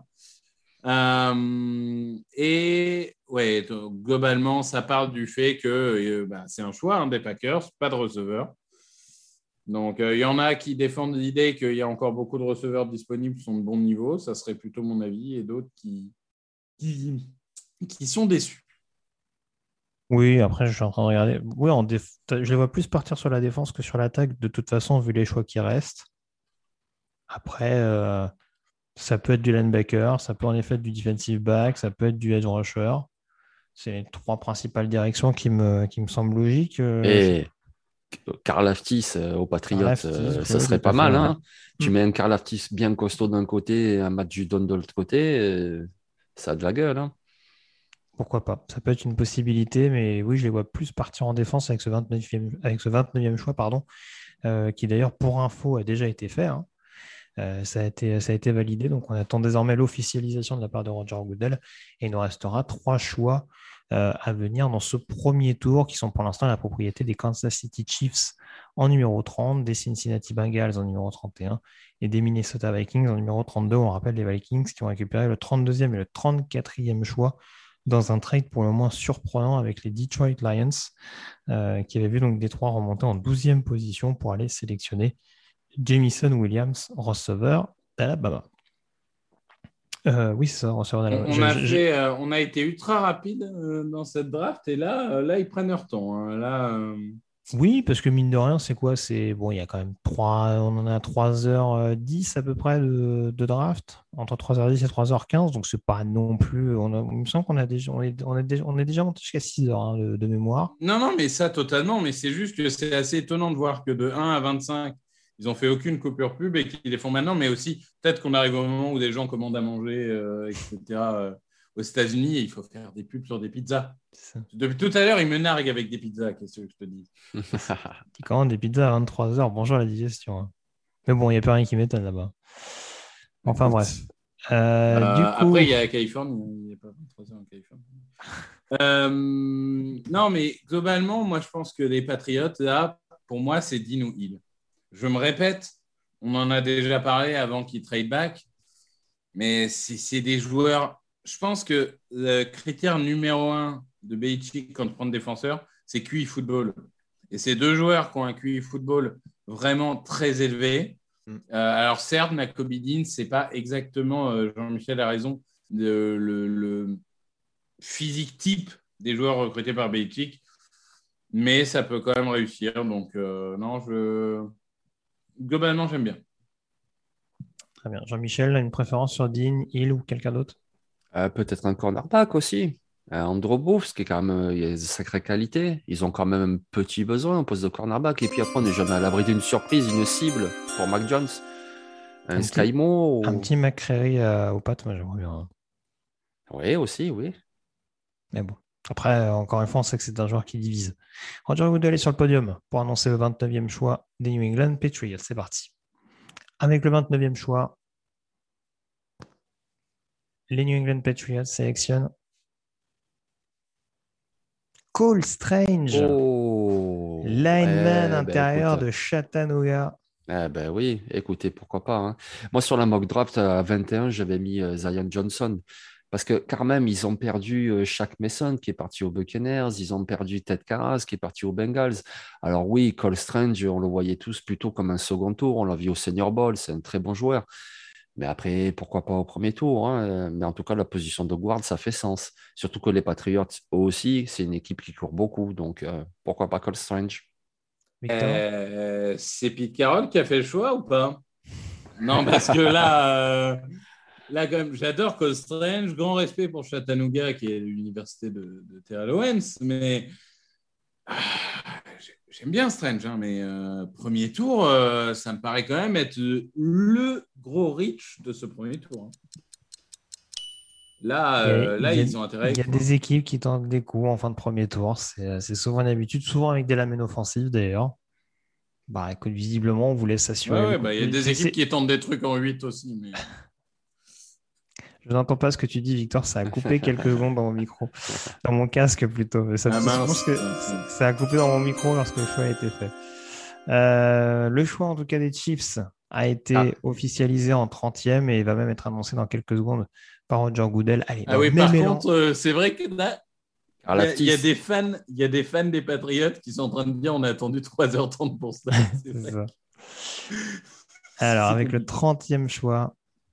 Euh, et ouais, donc, globalement, ça parle du fait que euh, bah, c'est un choix hein, des Packers, pas de receveur. Donc euh, il y en a qui défendent l'idée qu'il y a encore beaucoup de receveurs disponibles qui sont de bon niveau, ça serait plutôt mon avis, et d'autres qui, qui, qui sont déçus. Oui, après, je suis en train de regarder. Oui, en déf- je les vois plus partir sur la défense que sur l'attaque, de toute façon, vu les choix qui restent. Après, euh, ça peut être du linebacker, ça peut en effet être du defensive back, ça peut être du edge rusher. C'est les trois principales directions qui me, qui me semblent logiques. Euh, je- Et Karl Aftis euh, aux Patriotes, Karlaftis, euh, ouais, ça serait tout à pas fait, mal. ouais. Hein. Tu Mm. mets un Karl Aftis bien costaud d'un côté et un Matt Judon de l'autre côté, euh, ça a de la gueule. Hein. Pourquoi pas? Ça peut être une possibilité, mais oui, je les vois plus partir en défense avec ce vingt-neuvième, avec ce vingt-neuvième choix, pardon, euh, qui d'ailleurs, pour info, a déjà été fait. Hein. Euh, ça a été, ça a été validé, donc on attend désormais l'officialisation de la part de Roger Goodell et il nous restera trois choix euh, à venir dans ce premier tour qui sont pour l'instant la propriété des Kansas City Chiefs en numéro trente, des Cincinnati Bengals en numéro trente et un et des Minnesota Vikings en numéro trente-deux. On rappelle les Vikings qui ont récupéré le trente-deuxième et le trente-quatrième choix dans un trade pour le moins surprenant avec les Detroit Lions euh, qui avaient vu donc Détroit remonter en douzième position pour aller sélectionner Jamison Williams, receveur d'Alabama. Euh, oui, c'est ça, receveur On, d'Alabama. on Je- a je- je- fait, euh, on a été ultra rapide euh, dans cette draft et là, euh, là ils prennent leur temps. Hein. Là, euh, Oui, parce que mine de rien, c'est quoi? C'est bon, il y a quand même trois, on en a trois heures dix à peu près de, de draft, entre trois heures dix et trois heures quinze, donc c'est pas non plus. On a- il me semble qu'on a déjà, on est, on est déjà, on est déjà monté jusqu'à six heures hein, de, de mémoire. Non, non, mais ça totalement. Mais c'est juste que c'est assez étonnant de voir que de un à vingt-cinq, ils n'ont fait aucune coupure pub et qu'ils les font maintenant. Mais aussi, peut-être qu'on arrive au moment où des gens commandent à manger, euh, et cetera. euh, aux États-Unis, et il faut faire des pubs sur des pizzas. C'est ça. Depuis tout à l'heure, ils me narguent avec des pizzas. Qu'est-ce que je te dis? Qui commande des pizzas à vingt-trois heures. Bonjour la digestion. Hein. Mais bon, il n'y a pas rien qui m'étonne là-bas. Enfin Écoute. bref. Euh, Euh, du coup, Après, il y a la Californie. Il n'y a pas vingt-trois heures en Californie. Euh, non, mais globalement, moi, je pense que les Patriots, là, pour moi, c'est Dean ou Hill. Je me répète, on en a déjà parlé avant qu'ils trade back, mais c'est c'est des joueurs. Je pense que le critère numéro un de Belichick quand on prend défenseur, c'est Q I football. Et c'est deux joueurs qui ont un Q I football vraiment très élevé. Mm. Euh, alors certes, Nakobe Dean, c'est pas exactement, euh, Jean-Michel a raison, le, le, le physique type des joueurs recrutés par Belichick, mais ça peut quand même réussir. Donc euh, non, je globalement j'aime bien. très bien. Jean-Michel a une préférence sur Dean, Hill ou quelqu'un d'autre? Euh, peut-être un cornerback aussi. Euh, Andrew Booth, ce qui est quand même euh, il y a de sacrées qualités. Ils ont quand même un petit besoin en poste de cornerback. Et puis après, on n'est jamais à l'abri d'une surprise, une cible pour Mac Jones. Un, Un petit- Skymo. Un Ou... petit McCreary euh, aux pattes, moi j'aimerais bien. Hein. Oui, aussi, oui. Mais bon. Après, euh, encore une fois, on sait que c'est un joueur qui divise. Roger Goodell est sur le podium pour annoncer le vingt-neuvième choix des New England Patriots. C'est parti. Avec le vingt-neuvième choix, les New England Patriots sélectionnent Cole Strange, Oh, lineman eh ben, intérieur écoute. de Chattanooga. Eh ben oui, écoutez, pourquoi pas. Hein. Moi, sur la mock draft à vingt et un, j'avais mis euh, Zion Johnson Parce que quand même, ils ont perdu euh, Shaq Mason qui est parti aux Buccaneers, ils ont perdu Ted Karras qui est parti aux Bengals. Alors oui, Cole Strange, on le voyait tous plutôt comme un second tour. On l'a vu au Senior Bowl, c'est un très bon joueur. Mais après, pourquoi pas au premier tour, hein. Mais en tout cas, la position de guard, ça fait sens. Surtout que les Patriots, eux aussi, c'est une équipe qui court beaucoup. Donc, euh, pourquoi pas Cole Strange? Victor? Euh, c'est Pete Carroll qui a fait le choix ou pas? Non, parce que là, euh, là quand même, j'adore Cole Strange. Grand respect pour Chattanooga, qui est l'université de, de Terrell Owens. Mais ah, j'aime bien Strange, hein, mais euh, premier tour, euh, ça me paraît quand même être le gros reach de ce premier tour. Hein. Là, Il y a, euh, là il y a- ils ont intérêt. il y a Quoi. des équipes qui tentent des coups en fin de premier tour. C'est c'est souvent une habitude, souvent avec des lamelles offensives d'ailleurs. Bah, écoute, visiblement, on voulait s'assurer. Ouais, le ouais, coup bah, il y a de- des c'est- équipes c'est- qui tentent des trucs en huit aussi. Mais... Je n'entends pas ce que tu dis, Victor. Ça a coupé quelques secondes dans mon micro, dans mon casque plutôt. Mais ça, Ah, je mince. pense que ça ça a coupé dans mon micro lorsque le choix a été fait. Euh, le choix, en tout cas, des Chiefs a été Ah. officialisé en trentième et il va même être annoncé dans quelques secondes par Roger Goodell. Allez, Ah dans oui, le par même élan- contre, euh, c'est vrai que là, À il y, la a, il y a petite. des fans, il y a des fans des Patriots qui sont en train de dire on a attendu trois heures trente pour ça. C'est C'est vrai. ça. Alors, C'est avec le compliqué. trentième choix,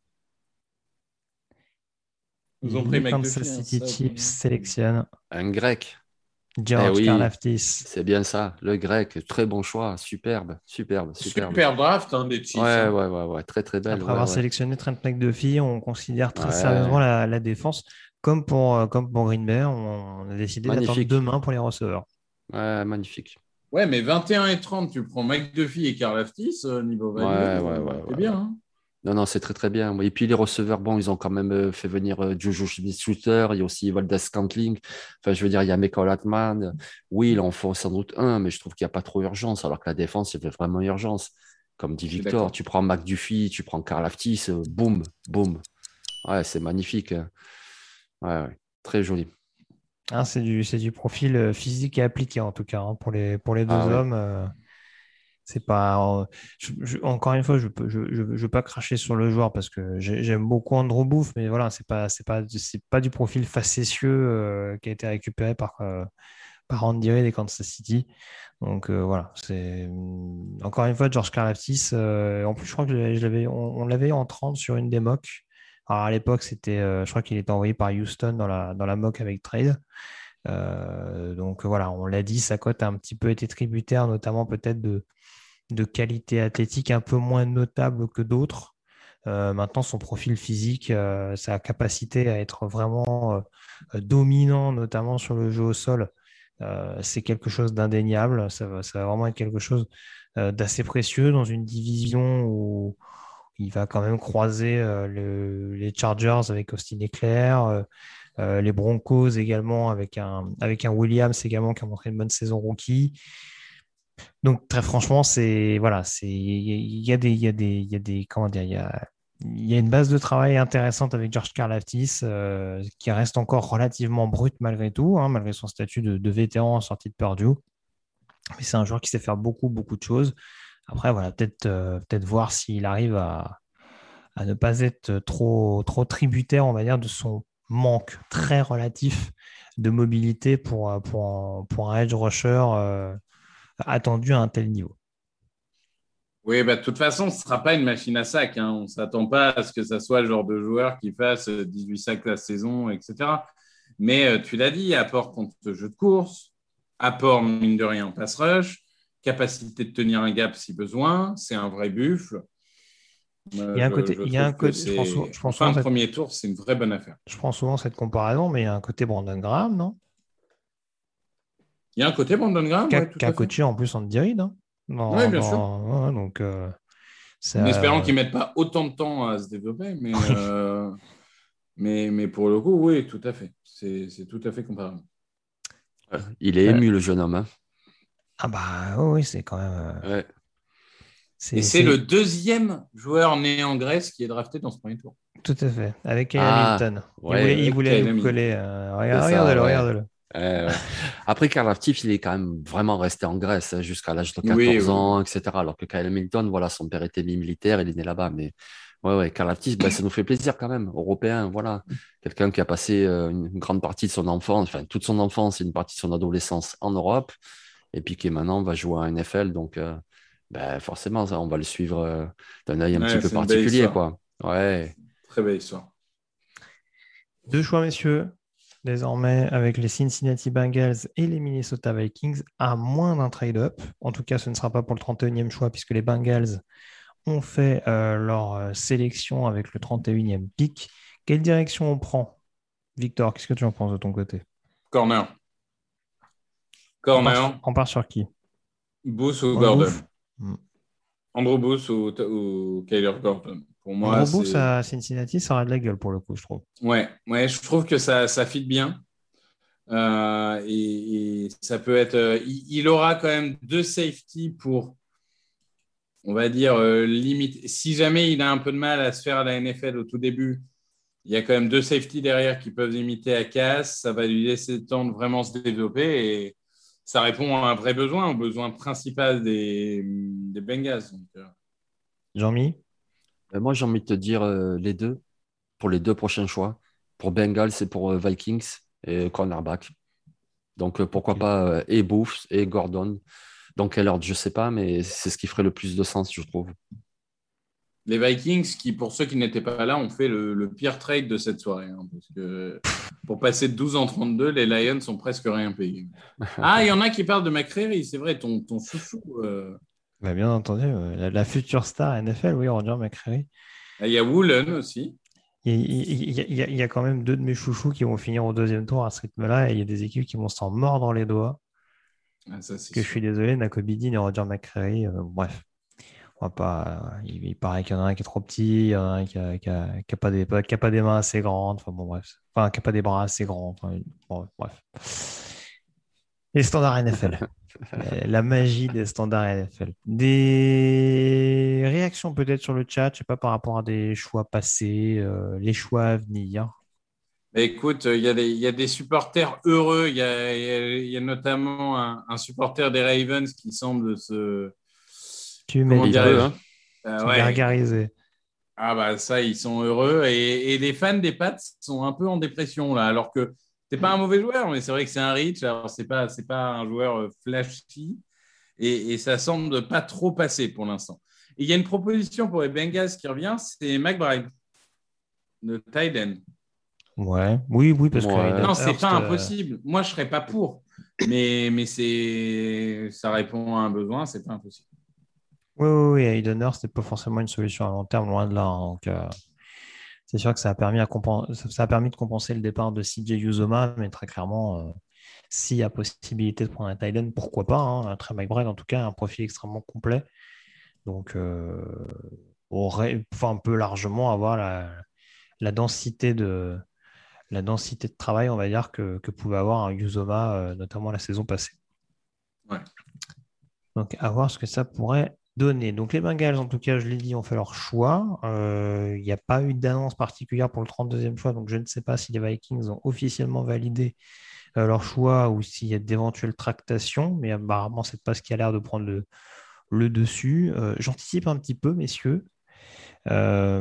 Ils ont les pris McDuffie, Kansas hein, City ça, Chiefs mais- sélectionnent Un grec. George Eh oui. Karlaftis. C'est bien ça, le grec. Très bon choix. Superbe, superbe, superbe. Super draft hein, des Chiefs. Ouais, hein. ouais, ouais, ouais. Très, très belle. Après ouais, avoir ouais. sélectionné Trent McDuffie, on considère très Ouais. sérieusement la, la défense. Comme pour, euh, comme pour Green Bay, on, on a décidé d'attendre Magnifique. demain pour les receveurs. Ouais, magnifique. Ouais, mais vingt et un et trente, tu prends McDuffie et Karlaftis, euh, niveau value, Ouais, ouais, euh, ouais, c'est ouais, bien. ouais. Hein. Non, non, c'est très, très bien. Et puis les receveurs, bon, ils ont quand même euh, fait venir euh, Juju Smith-Schuster, il y a aussi Valdez Scantling. Enfin, je veux dire, il y a Michael Hartman. Oui, il en faut sans doute un, mais je trouve qu'il n'y a pas trop urgence, alors que la défense, il y avait vraiment urgence. Comme dit Je suis Victor, d'accord. tu prends McDuffie, tu prends Karlaftis, euh, boum, boum. Ouais, c'est magnifique. hein. Ouais, ouais, très joli. Hein, c'est du, c'est du profil euh, physique et appliqué en tout cas hein, pour les, pour les deux Ah ouais. hommes. euh, c'est pas, euh, je- je- encore une fois, je peux, je, je, je veux pas cracher sur le joueur parce que j'ai- j'aime beaucoup Andrew Booth, mais voilà, c'est pas, c'est pas, c'est pas du profil facétieux euh, qui a été récupéré par, euh, par Andy Reid des Kansas City. Donc euh, voilà, c'est hum, encore une fois George Karlaftis. euh, en plus, je crois que je l'avais- je l'avais- on, on l'avait en trente sur une des mocks. Alors à l'époque, c'était, euh, je crois qu'il était envoyé par Houston dans la, dans la mock avec trade. Euh, donc voilà, on l'a dit, sa cote a un petit peu été tributaire, notamment peut-être de, de qualité athlétique un peu moins notable que d'autres. Euh, maintenant, son profil physique, euh, sa capacité à être vraiment euh, dominant, notamment sur le jeu au sol, euh, c'est quelque chose d'indéniable. Ça va, ça va vraiment être quelque chose euh, d'assez précieux dans une division où il va quand même croiser euh, le- les Chargers avec Austin Eckler, euh, euh, les Broncos également avec un, avec un Williams également qui a montré une bonne saison rookie. Donc très franchement, c'est voilà, c'est il y a des il y a des il y a des comment dire, il y a il y a une base de travail intéressante avec George Karlaftis euh, qui reste encore relativement brut malgré tout, hein, malgré son statut de, de vétéran en sortie de Purdue. Mais c'est un joueur qui sait faire beaucoup beaucoup de choses. Après voilà, peut-être euh, peut-être voir s'il arrive à, à ne pas être trop trop tributaire, on va dire, de son manque très relatif de mobilité pour pour un, pour un edge rusher euh, attendu à un tel niveau. Oui, bah, de toute façon, ce ne sera pas une machine à sac. Hein. On ne s'attend pas à ce que ça soit le genre de joueur qui fasse dix-huit sacs la saison, et cetera. Mais euh, tu l'as dit, apport contre le jeu de course, apport, mine de rien, en pass rush, capacité de tenir un gap si besoin, c'est un vrai buffle. Euh, Il y a un je- côté, je il y a un trouve que côté, je pense, c'est- souvent- je pense en fin souvent de cette, premier tour, c'est une vraie bonne affaire. je prends souvent cette comparaison, mais il y a un côté Brandon Graham, non? Il y a un côté Brandon Graham, Qui a, ouais, tout qui a à fait. coaché en plus Andy Reid, hein, dans- Ouais, bien dans- ouais, donc, euh, ça- En espérant qu'ils ne mettent pas autant de temps à se développer, mais, euh, mais, mais pour le coup, oui, tout à fait. C'est, c'est tout à fait comparable. Ouais, il est Ouais. ému, le jeune homme. hein. Ah bah oui, oui, c'est quand même. euh, Ouais. c'est, Et c'est le deuxième joueur né en Grèce qui est drafté dans ce premier tour. Tout à fait, avec Kyle Ah, Hamilton. Il ouais, voulait, il avec voulait Kyle nous Hamilton. coller. euh, C'est regarde, ça, regardez-le, ouais. regardez-le. Ouais, ouais. Après, Karlaftis, il est quand même vraiment resté en Grèce hein, jusqu'à l'âge de quatorze Oui, oui. ans, et cetera. Alors que Kyle Hamilton, voilà, son père était militaire, il est né là-bas. Mais Ouais, ouais, Karlaftis, ben, ça nous fait plaisir quand même, européen, voilà. Quelqu'un qui a passé euh, une une grande partie de son enfance, enfin toute son enfance et une partie de son adolescence en Europe, et puis qui maintenant va jouer à N F L, donc euh, ben, forcément, ça, on va le suivre euh, d'un œil un petit Ouais, peu c'est une belle particulier, histoire. quoi. Ouais, Très belle histoire. Deux choix, messieurs, désormais avec les Cincinnati Bengals et les Minnesota Vikings, à moins d'un trade-up. En tout cas, ce ne sera pas pour le trente et unième choix, puisque les Bengals ont fait euh, leur euh, sélection avec le trente et unième pick. Quelle direction on prend? Victor, qu'est-ce que tu en penses de ton côté? Corner. On part sur, Corner. on part sur qui? Booth ou One Gordon. Booth. Hmm. Andrew Booth ou, ou Kyler Gordon. Pour moi, Andrew Booth c'est... à Cincinnati, ça aurait de la gueule pour le coup, je trouve. Ouais, ouais, je trouve que ça, ça fit bien. Euh, et, et ça peut être... euh, il, il aura quand même deux safety pour, on va dire, euh, limite. Si jamais il a un peu de mal à se faire à la N F L au tout début, il y a quand même deux safety derrière qui peuvent limiter à casse. Ça va lui laisser le temps de vraiment se développer et ça répond à un vrai besoin, au besoin principal des, des Bengals. Donc, euh, Jean-Mi? Ben, moi j'ai envie de te dire euh, les deux, pour les deux prochains choix, pour Bengals et pour euh, Vikings et cornerback. Donc euh, pourquoi Ok. pas euh, et Booth et Gordon. Dans quel ordre, je sais pas, mais c'est ce qui ferait le plus de sens, je trouve. les Vikings, qui, pour ceux qui n'étaient pas là, ont fait le, le pire trade de cette soirée. Hein, parce que pour passer de douze en trente-deux, les Lions sont presque rien payés. Ah, il y en a qui parlent de McCreary, c'est vrai, ton, ton chouchou. euh. Bah, bien entendu, euh, la, la future star N F L, oui, Roger McCreary. Ah, il y a Woolen aussi. Il y, a, il y a- il y a- il y a quand même deux de mes chouchous qui vont finir au deuxième tour à ce rythme-là, et il y a des équipes qui vont s'en mordre les doigts. Ah, ça, c'est Que je sûr. suis désolé, Nakobe Dean et Roger McCreary, euh, bref. On va pas, euh, il, il paraît qu'il y en a un qui est trop petit, il y en a un qui a, qui a- qui a pas des, qui a pas des mains assez grandes, enfin bon, bref. Enfin, qui a pas des bras assez grands, enfin, bon, bref. Les standards N F L. Euh, La magie des standards N F L. Des réactions peut-être sur le chat, je sais pas, par rapport à des choix passés, euh, les choix à venir. Mais écoute, il y, a des- il y a des supporters heureux. Il y a, il y a- il y a notamment un, un supporter des Ravens qui semble se... Tu Comment Et il m'étonnes. peut, dirais-je? hein. Euh, Se ouais. gargariser. Ah bah ça, ils sont heureux. Et, et les fans des Pats sont un peu en dépression là, alors que c'est pas un mauvais joueur, mais c'est vrai que c'est un Rich. Alors c'est pas c'est pas un joueur euh, flashy et, et ça semble pas trop passer pour l'instant. Et il y a une proposition pour les Bengals qui revient, c'est McBride, le tight end. Ouais, oui, oui, parce que Ouais. Hayden Non, c'est Hurst, pas euh, impossible. Moi, je serais pas pour, mais mais c'est ça répond à un besoin, c'est pas impossible. oui, oui, oui, Hayden Hurst, c'est pas forcément une solution à long terme, loin de là, hein. Donc, euh, c'est sûr que ça a permis à compen- ça ça a permis de compenser le départ de C J Uzomah, mais très clairement, euh, s'il y a possibilité de prendre un tight end, pourquoi pas, hein. Trey McBride, en tout cas, a un profil extrêmement complet. Donc, euh, aurait, enfin, peut largement avoir la, la densité de, la densité de travail, on va dire, que, que pouvait avoir un Uzomah, euh, notamment la saison passée. Ouais. Donc, à voir ce que ça pourrait donner. Donc, les Bengals, en tout cas, je l'ai dit, ont fait leur choix. Euh, Il n'y a pas eu d'annonce particulière pour le trente-deuxième choix, donc je ne sais pas si les Vikings ont officiellement validé euh, leur choix ou s'il y a d'éventuelles tractations, mais apparemment, c'est pas ce qui a l'air de prendre le, le dessus. Euh, j'anticipe un petit peu, messieurs. Euh,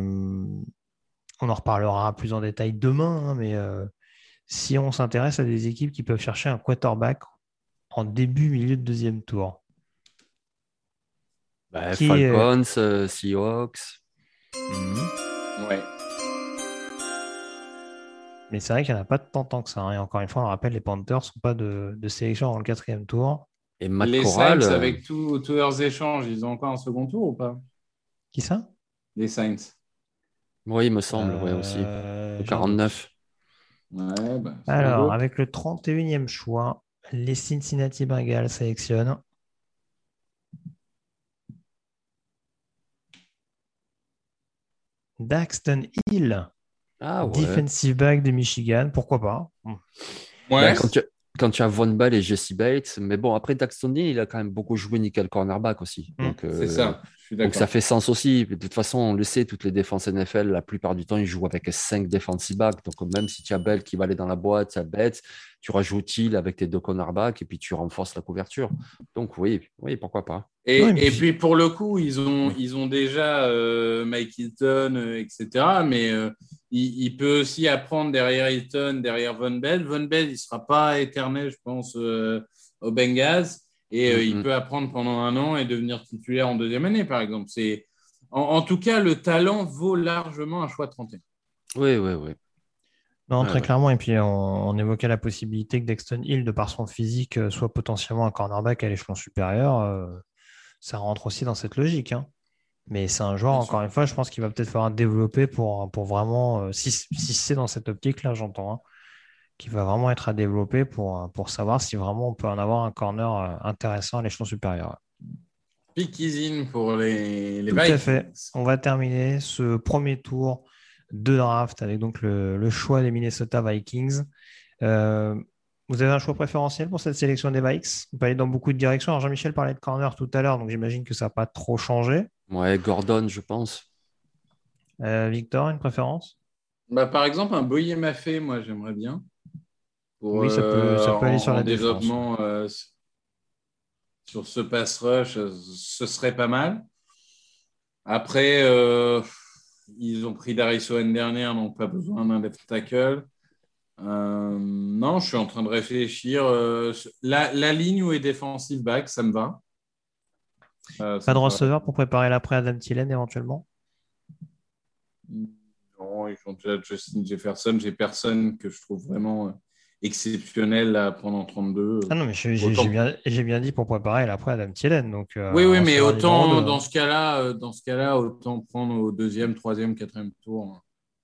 on en reparlera plus en détail demain, hein, mais euh, si on s'intéresse à des équipes qui peuvent chercher un quarterback en début, milieu de deuxième tour, Ben, qui est... Falcons, euh, Seahawks. Mhm. Ouais. Mais c'est vrai qu'il n'y en a pas de tant, tant que ça, hein. Et encore une fois, on le rappelle, les Panthers ne sont pas de, de sélection dans le quatrième tour. Et Matt Les Corral. Saints, euh, avec tous tous leurs échanges, ils ont encore un second tour ou pas? Qui ça? Les Saints. Oui, il me semble, ouais, aussi. Euh, Au j'ai un doute. quarante-neuf. Ouais, bah, sans Alors, doute. avec le trente et unième choix, les Cincinnati Bengals sélectionnent Daxton Hill, Ah ouais. defensive back de Michigan. Pourquoi pas? Hmm. Ouais. Ben, quand, tu, quand tu as Von Bell et Jesse Bates, mais bon, après Daxton Hill, il a quand même beaucoup joué nickel cornerback aussi. Mm. Donc, euh, C'est ça. Je suis Donc d'accord. ça fait sens aussi. De toute façon, on le sait, toutes les défenses N F L, la plupart du temps, ils jouent avec cinq defensive backs. Donc même si tu as Bell qui va aller dans la boîte, tu as Betts, tu rajoutes Hill avec tes deux cornerbacks et puis tu renforces la couverture. Donc oui, oui, pourquoi pas. Et, Ouais, et puis- puis pour le coup, ils ont, ils ont déjà euh, Mike Hilton, euh, et cetera. Mais euh, il, il peut aussi apprendre derrière Hilton, derrière Von Bell. Von Bell, il ne sera pas éternel, je pense, euh, aux Bengals. Et euh, il Mm-mm. peut apprendre pendant un an et devenir titulaire en deuxième année, par exemple. C'est, en, en tout cas, le talent vaut largement un choix de trente et un. Oui, oui, oui. Non, Ouais, très ouais. clairement. Et puis, on, on évoquait la possibilité que Dexton Hill, de par son physique, euh, soit potentiellement un cornerback à l'échelon supérieur. Euh, ça rentre aussi dans cette logique, hein. Mais c'est un joueur, Bien encore sûr. une fois, je pense qu'il va peut-être falloir développer pour, pour vraiment, euh, si, si c'est dans cette optique-là, j'entends, hein, qu'il va vraiment être à développer pour, pour savoir si vraiment on peut en avoir un corner euh, intéressant à l'échelon supérieur. Pick is in pour les, les Tout à Vikings. fait. On va terminer ce premier tour de draft avec donc le, le choix des Minnesota Vikings. Euh, vous avez un choix préférentiel pour cette sélection des Vikes? On peut aller dans beaucoup de directions. Alors Jean-Michel parlait de corner tout à l'heure, donc j'imagine que ça n'a pas trop changé. Ouais, Gordon, je pense. Euh, Victor, une préférence? Bah, par exemple, un Boye Maffé, moi, j'aimerais bien. Pour, Oui, ça peut, euh, ça peut aller en, sur en la défense. développement euh, sur ce pass rush, euh, ce serait pas mal. Après, euh, ils ont pris Darius Owen dernière, donc pas besoin d'un left tackle. Euh, non, je suis en train de réfléchir. Euh, la, la ligne où est defensive back, ça me va. Euh, ça Pas de me paraît- receveur pour préparer l'après Adam Thielen éventuellement? Non, ils ont déjà Justin Jefferson. J'ai personne que je trouve vraiment euh, exceptionnel à prendre en trente-deux. Ah non, mais j'ai j'ai- j'ai Autant bien, j'ai bien dit pour préparer l'après Adam Thielen, donc euh, Oui, oui, mais receveur numéro autant deux. dans ce cas-là, euh, dans ce cas-là, autant prendre au deuxième, troisième, quatrième tour.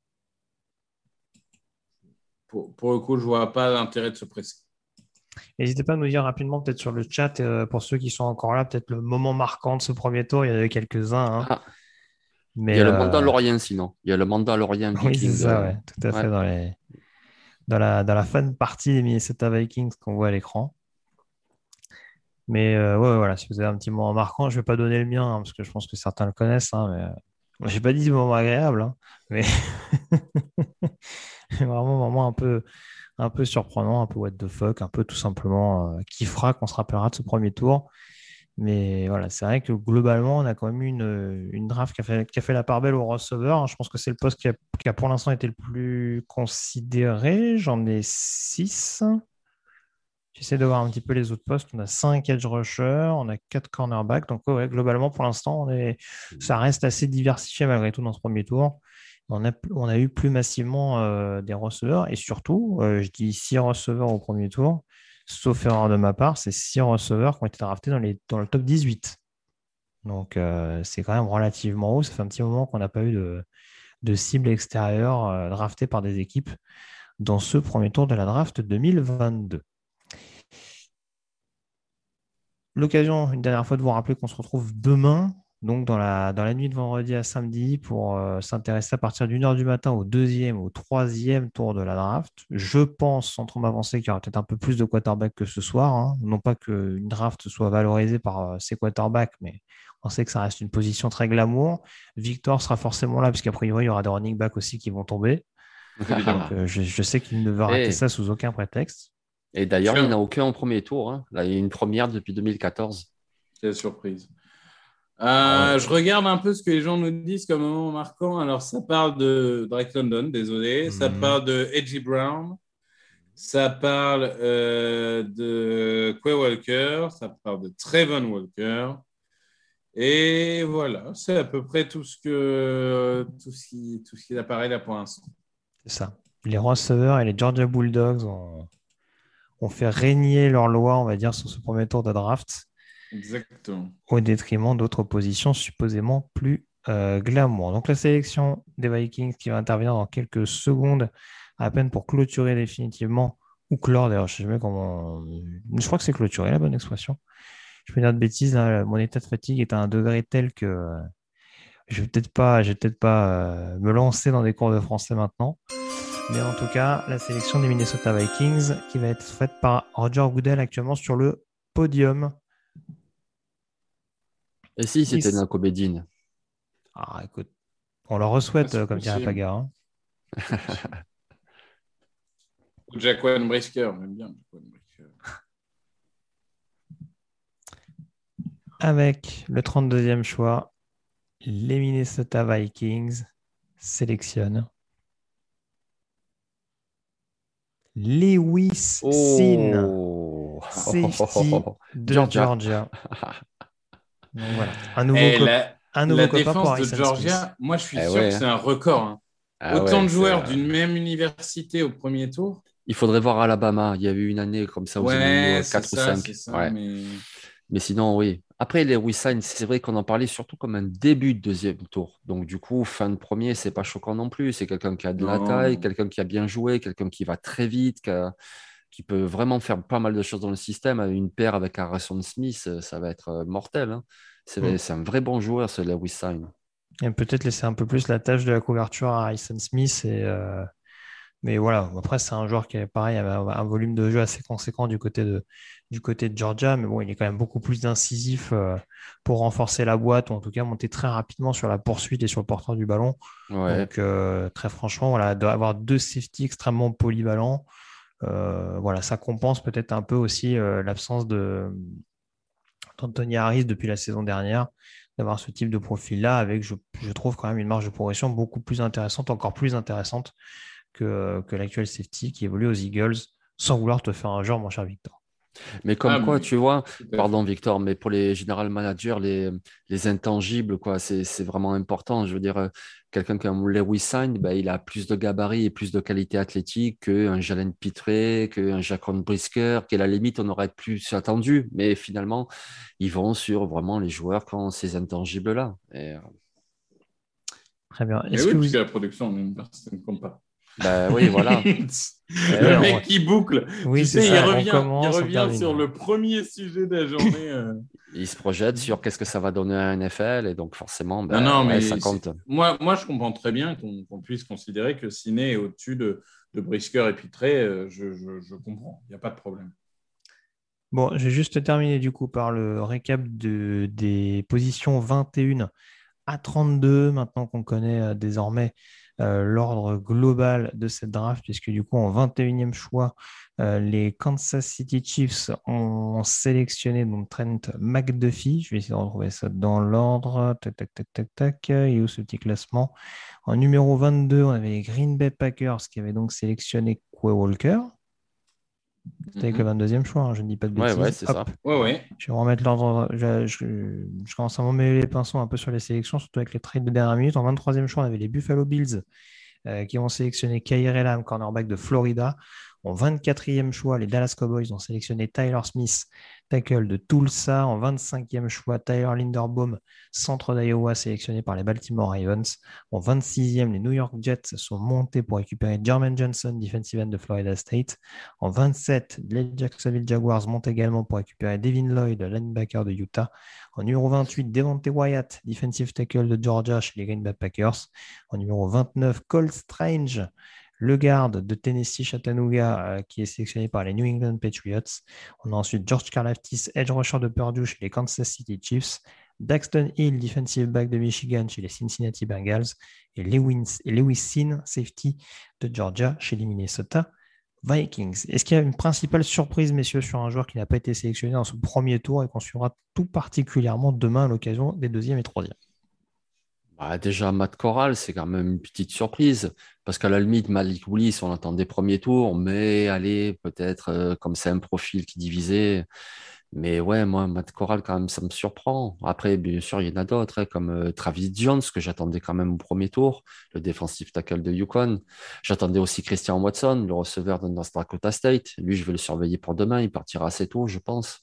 Pour, pour le coup, je vois pas l'intérêt de se presser. N'hésitez pas à nous dire rapidement, peut-être sur le chat, euh, pour ceux qui sont encore là, peut-être le moment marquant de ce premier tour. Il y en avait quelques-uns, hein. Ah, il Mais y a le euh, Mandalorian sinon. Il y a le Mandalorian oui, c'est Viking. ça, euh, ouais, tout à ouais. fait dans les, dans la, dans la fan partie des Minnesota Vikings qu'on voit à l'écran. Mais euh, ouais, ouais, voilà, si vous avez un petit moment marquant, je ne vais pas donner le mien, hein, parce que je pense que certains le connaissent, hein, mais euh, j'ai pas dit moment agréable, hein, mais vraiment un moment un peu, un peu surprenant, un peu what the fuck, un peu tout simplement euh, qui fera qu'on se rappellera de ce premier tour. Mais voilà, c'est vrai que globalement, on a quand même eu une, une draft qui a fait, qui a fait la part belle au receveur. Je pense que c'est le poste qui a, qui a pour l'instant été le plus considéré. J'en ai six. J'essaie de voir un petit peu les autres postes. On a cinq edge rushers, on a quatre cornerbacks. Donc, ouais, globalement, pour l'instant, on est... ça reste assez diversifié malgré tout dans ce premier tour. On a, on a eu plus massivement euh, des receveurs. Et surtout, euh, je dis six receveurs au premier tour, sauf erreur de ma part, c'est six receveurs qui ont été draftés dans, les, dans le top dix-huit. Donc, euh, c'est quand même relativement haut. Ça fait un petit moment qu'on n'a pas eu de, de cible extérieure euh, draftée par des équipes dans ce premier tour de la draft deux mille vingt-deux. L'occasion, une dernière fois, de vous rappeler qu'on se retrouve demain, donc dans la, dans la nuit de vendredi à samedi, pour euh, s'intéresser à partir d'une heure du matin au deuxième, au troisième tour de la draft. Je pense, sans trop m'avancer, qu'il y aura peut-être un peu plus de quarterbacks que ce soir, hein. Non pas qu'une draft soit valorisée par euh, ses quarterbacks, mais on sait que ça reste une position très glamour. Victor sera forcément là, puisqu'a priori, il y aura des running backs aussi qui vont tomber. Donc, euh, je, je sais qu'il ne veut rater Et, ça sous aucun prétexte. et d'ailleurs, il Tiens. n'y en a aucun au premier tour, hein. Là, il y a une première depuis deux mille quatorze. Quelle surprise. Euh, Ah ouais. Je regarde un peu ce que les gens nous disent comme moment marquant. Alors, ça parle de Drake London, désolé. Ça Mhm. parle de Edgy Brown. Ça parle euh, de Quay Walker. Ça parle de Trevon Walker. Et voilà, c'est à peu près tout ce que tout ce qui, tout ce qui apparaît là pour l'instant. C'est ça. Les receveurs et les Georgia Bulldogs ont, ont fait régner leur loi, on va dire, sur ce premier tour de draft, Exactement. au détriment d'autres positions supposément plus euh, glamour. Donc la sélection des Vikings qui va intervenir dans quelques secondes, à peine pour clôturer définitivement, ou clore d'ailleurs, je sais jamais comment... Je crois que c'est clôturer, la bonne expression. Je peux dire de bêtises, là, mon état de fatigue est à un degré tel que euh, je vais peut-être pas, je vais peut-être pas euh, me lancer dans des cours de français maintenant. Mais en tout cas, la sélection des Minnesota Vikings qui va être faite par Roger Goodell actuellement sur le podium. Et si c'était Chris- Nakobe Dean? Ah, écoute, on leur re-souhaite, Ah, c'est euh, comme dirait possible. Paga. Hein. Ou Jaquan Brisker, j'aime bien Jaquan Brisker. Avec le trente-deuxième choix, les Minnesota Vikings sélectionnent Lewis Sin, Oh, safety de Georgia. Georgia. Donc voilà, un nouveau, Et cop- la, un nouveau la copain pour défense de Harrison Smith. Georgia, moi je suis Eh sûr ouais. que c'est un record. hein. Ah Autant ouais, de joueurs c'est, euh, d'une même université au premier tour. Il faudrait voir Alabama. Il y a eu une année comme ça où ils en ont eu Ouais, euh, c'est quatre ou ça, cinq. c'est ça. Ouais. Mais Mais sinon, oui. Après, les Wissine, c'est vrai qu'on en parlait surtout comme un début de deuxième tour. Donc, du coup, fin de premier, c'est pas choquant non plus. C'est quelqu'un qui a de la non, taille, non. quelqu'un qui a bien joué, quelqu'un qui va très vite, qui, a- qui peut vraiment faire pas mal de choses dans le système. Une paire avec Harrison Smith, euh, ça va être euh, mortel. hein. C'est Mm. c'est un vrai bon joueur, ce Lewis Sine. Et peut-être laisser un peu plus la tâche de la couverture à Harrison Smith. Et, euh, Mais voilà, après, c'est un joueur qui, est pareil, avait un, un volume de jeu assez conséquent du côté de, du côté de Georgia. Mais bon, il est quand même beaucoup plus incisif euh, pour renforcer la boîte, ou en tout cas monter très rapidement sur la poursuite et sur le porteur du ballon. Ouais. Donc, euh, très franchement, voilà, d'avoir deux safety extrêmement polyvalents, euh, voilà, ça compense peut-être un peu aussi euh, l'absence de d'Anthony Harris depuis la saison dernière, d'avoir ce type de profil-là avec, je, je trouve, quand même une marge de progression beaucoup plus intéressante, encore plus intéressante que, que l'actuel safety qui évolue aux Eagles, sans vouloir te faire un genre, mon cher Victor. Mais comme Ah, quoi, mais tu vois, tout à pardon fait. Victor, mais pour les general managers, les, les intangibles, quoi, c'est, c'est vraiment important. Je veux dire, euh, quelqu'un comme Lewis Sine, ben, il a plus de gabarit et plus de qualité athlétique qu'un Jalen Pitré, qu'un Jaquan Brisker, qu'à la limite, on aurait plus attendu. Mais finalement, ils vont sur vraiment les joueurs qui ont ces intangibles-là. Et, euh, Très bien. Mais Est-ce oui, que vous... puisque la production en université ne compte pas. ben oui, voilà. Eh Le ouais, on- mec qui boucle. Oui, Tu c'est sais, il ça. On revient, il commence, on revient termine. sur le premier sujet de la journée. euh. ils se projettent sur qu'est-ce que ça va donner à N F L. Et donc, forcément, Non, ben, non, ouais, ça mais c'est- compte. moi, moi, je comprends très bien qu'on qu'on puisse considérer que Ciné est au-dessus de, de Brisker et Pitré. euh, Je, je, je comprends. Il n'y a pas de problème. Bon, j'ai juste terminé du coup par le récap de, des positions vingt et un à trente-deux, maintenant qu'on connaît euh, désormais euh, l'ordre global de cette draft, puisque du coup, en vingt et unième choix, euh, les Kansas City Chiefs ont sélectionné donc Trent McDuffie. Je vais essayer de retrouver ça dans l'ordre. Tac, tac, tac, tac, tac. Il est où ce petit classement? En numéro vingt-deux, on avait les Green Bay Packers qui avaient donc sélectionné Quay Walker. C'était avec le Mhm. vingt-deuxième choix, hein, je ne dis pas de Ouais, ouais, bêtises. c'est Hop, ça. Ouais, ouais. je vais remettre l'ordre. Je, je- je commence à m'emmêler les pinceaux un peu sur les sélections, surtout avec les trades de dernière minute. En vingt-troisième choix, on avait les Buffalo Bills euh, qui ont sélectionné Kaiir Elam, cornerback de Florida. En vingt-quatrième choix, les Dallas Cowboys ont sélectionné Tyler Smith, tackle de Tulsa. En vingt-cinquième choix, Tyler Linderbaum, centre d'Iowa, sélectionné par les Baltimore Ravens. En vingt-sixième, les New York Jets sont montés pour récupérer Jermaine Johnson, defensive end de Florida State. En vingt-sept, les Jacksonville Jaguars montent également pour récupérer Devin Lloyd, linebacker de Utah. En numéro vingt-huit, Devontae Wyatt, defensive tackle de Georgia chez les Green Bay Packers. En numéro vingt-neuf, Cole Strange, le garde de Tennessee Chattanooga, euh, qui est sélectionné par les New England Patriots. On a ensuite George Karlaftis, edge rusher de Purdue chez les Kansas City Chiefs. Daxton Hill, defensive back de Michigan chez les Cincinnati Bengals. Et Lewis, et Lewis Sin, safety de Georgia chez les Minnesota Vikings. Est-ce qu'il y a une principale surprise, messieurs, sur un joueur qui n'a pas été sélectionné dans ce premier tour et qu'on suivra tout particulièrement demain à l'occasion des deuxième et troisième? Bah, déjà, Matt Corral, c'est quand même une petite surprise. Parce qu'à la limite, Malik Willis, on attendait premier tour, mais allez, peut-être euh, comme c'est un profil qui divisait. Mais ouais, moi, Matt Corral, quand même, ça me surprend. Après, bien sûr, il y en a d'autres, hein, comme euh, Travis Jones, que j'attendais quand même au premier tour, le défensif tackle de Yukon. J'attendais aussi Christian Watson, le receveur de North Dakota State. Lui, je vais le surveiller pour demain. Il partira assez tôt, je pense.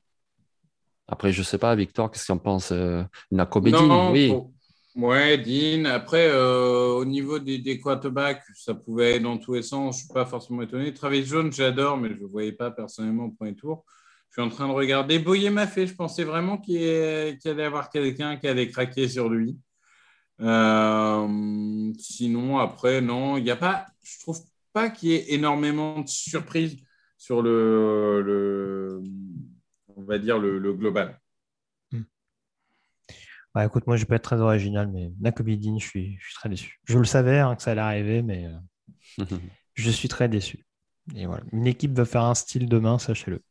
Après, je sais pas, Victor, qu'est-ce que tu en penses? Euh, Nakobe Dean, Non, oui. pour... ouais, Dean. Après, euh, au niveau des, des quarterbacks, ça pouvait être dans tous les sens. Je ne suis pas forcément étonné. Travis Jones, j'adore, mais je ne le voyais pas personnellement au premier tour. Je suis en train de regarder. Boyer m'a fait. Je pensais vraiment qu'il, y... qu'il allait y avoir quelqu'un qui allait craquer sur lui. Euh, sinon, après, non, il n'y a pas. Je trouve pas qu'il y ait énormément de surprises sur le, le on va dire le, le global. Bah, écoute, moi, je peux être très original, mais Nakobe Dean, je suis, je suis très déçu. Je le savais hein, que ça allait arriver, mais euh, je suis très déçu. Et voilà. Une équipe va faire un style demain, sachez-le.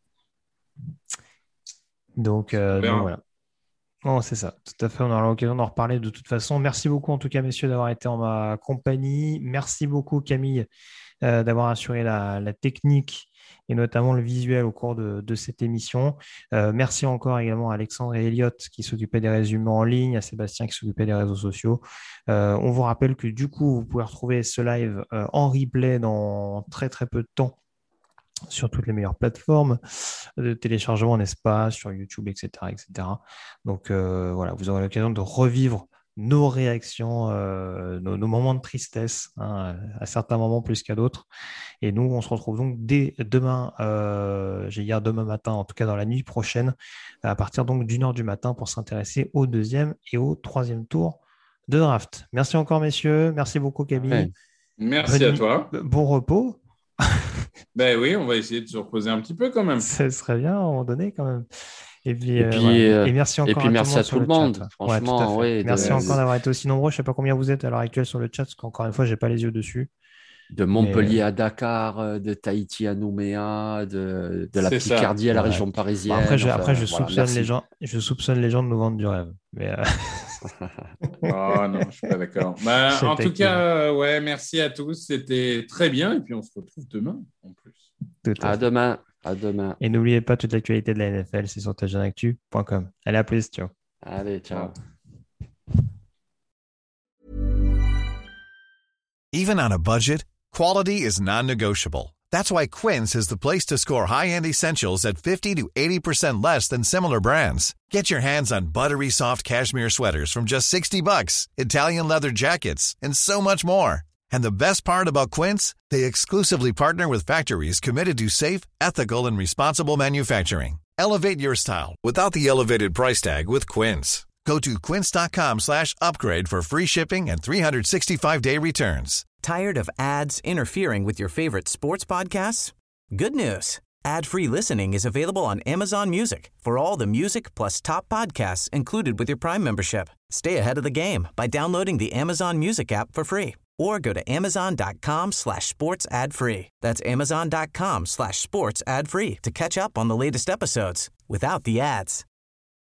Donc, euh, donc voilà. Oh, c'est ça, tout à fait. On aura l'occasion d'en reparler de toute façon. Merci beaucoup, en tout cas, messieurs, d'avoir été en ma compagnie. Merci beaucoup, Camille, euh, d'avoir assuré la, la technique et notamment le visuel au cours de, de cette émission. Euh, merci encore également à Alexandre et Elliot qui s'occupaient des résumés en ligne, à Sébastien qui s'occupait des réseaux sociaux. Euh, on vous rappelle que du coup, vous pouvez retrouver ce live euh, en replay dans très très peu de temps sur toutes les meilleures plateformes de téléchargement, n'est-ce pas, sur YouTube, et cetera, et cetera. Donc euh, voilà, vous aurez l'occasion de revivre nos réactions, euh, nos, nos moments de tristesse, hein, à certains moments plus qu'à d'autres. Et nous, on se retrouve donc dès demain, euh, j'ai hier demain matin, en tout cas dans la nuit prochaine, à partir donc d'une heure du matin pour s'intéresser au deuxième et au troisième tour de draft. Merci encore, messieurs. Merci beaucoup, Camille. Ouais. Merci Bonne à toi. nuit. Bon repos. Ben oui, on va essayer de se reposer un petit peu quand même. Ça serait bien à un moment donné quand même. Et puis, et, euh, puis voilà. et merci encore et puis à merci tout le monde, à sur tout le monde. chat. Franchement, ouais, ouais, merci de, encore d'avoir été aussi nombreux. Je ne sais pas combien vous êtes à l'heure actuelle sur le chat, parce qu'encore une fois, je n'ai pas les yeux dessus. De Montpellier Mais... à Dakar, de Tahiti à Nouméa, de, de la C'est Picardie ça. à la Ouais. région parisienne. Bon, après, je, enfin, après, je, voilà, soupçonne merci. les gens, je soupçonne les gens de nous vendre du rêve. Mais euh... Oh non, je ne suis pas d'accord. Bah, en tout cas, euh, ouais, merci à tous. C'était très bien. Et puis, on se retrouve demain en plus. Tout à, à fait. demain. À demain. Et n'oubliez pas, toute l'actualité de la N F L, c'est sur touchdownactu point com. Allez, à plus. Ciao. Allez, ciao. Even on a budget, quality is non-negotiable. That's why Quince is the place to score high-end essentials at fifty to eighty percent less than similar brands. Get your hands on buttery soft cashmere sweaters from just sixty bucks, Italian leather jackets, and so much more. And the best part about Quince, they exclusively partner with factories committed to safe, ethical, and responsible manufacturing. Elevate your style without the elevated price tag with Quince. Go to quince.com slash upgrade for free shipping and three sixty-five day returns. Tired of ads interfering with your favorite sports podcasts? Good news. Ad-free listening is available on Amazon Music for all the music plus top podcasts included with your Prime membership. Stay ahead of the game by downloading the Amazon Music app for free or go to amazon.com slash sports ad free. That's amazon.com slash sports ad free to catch up on the latest episodes without the ads.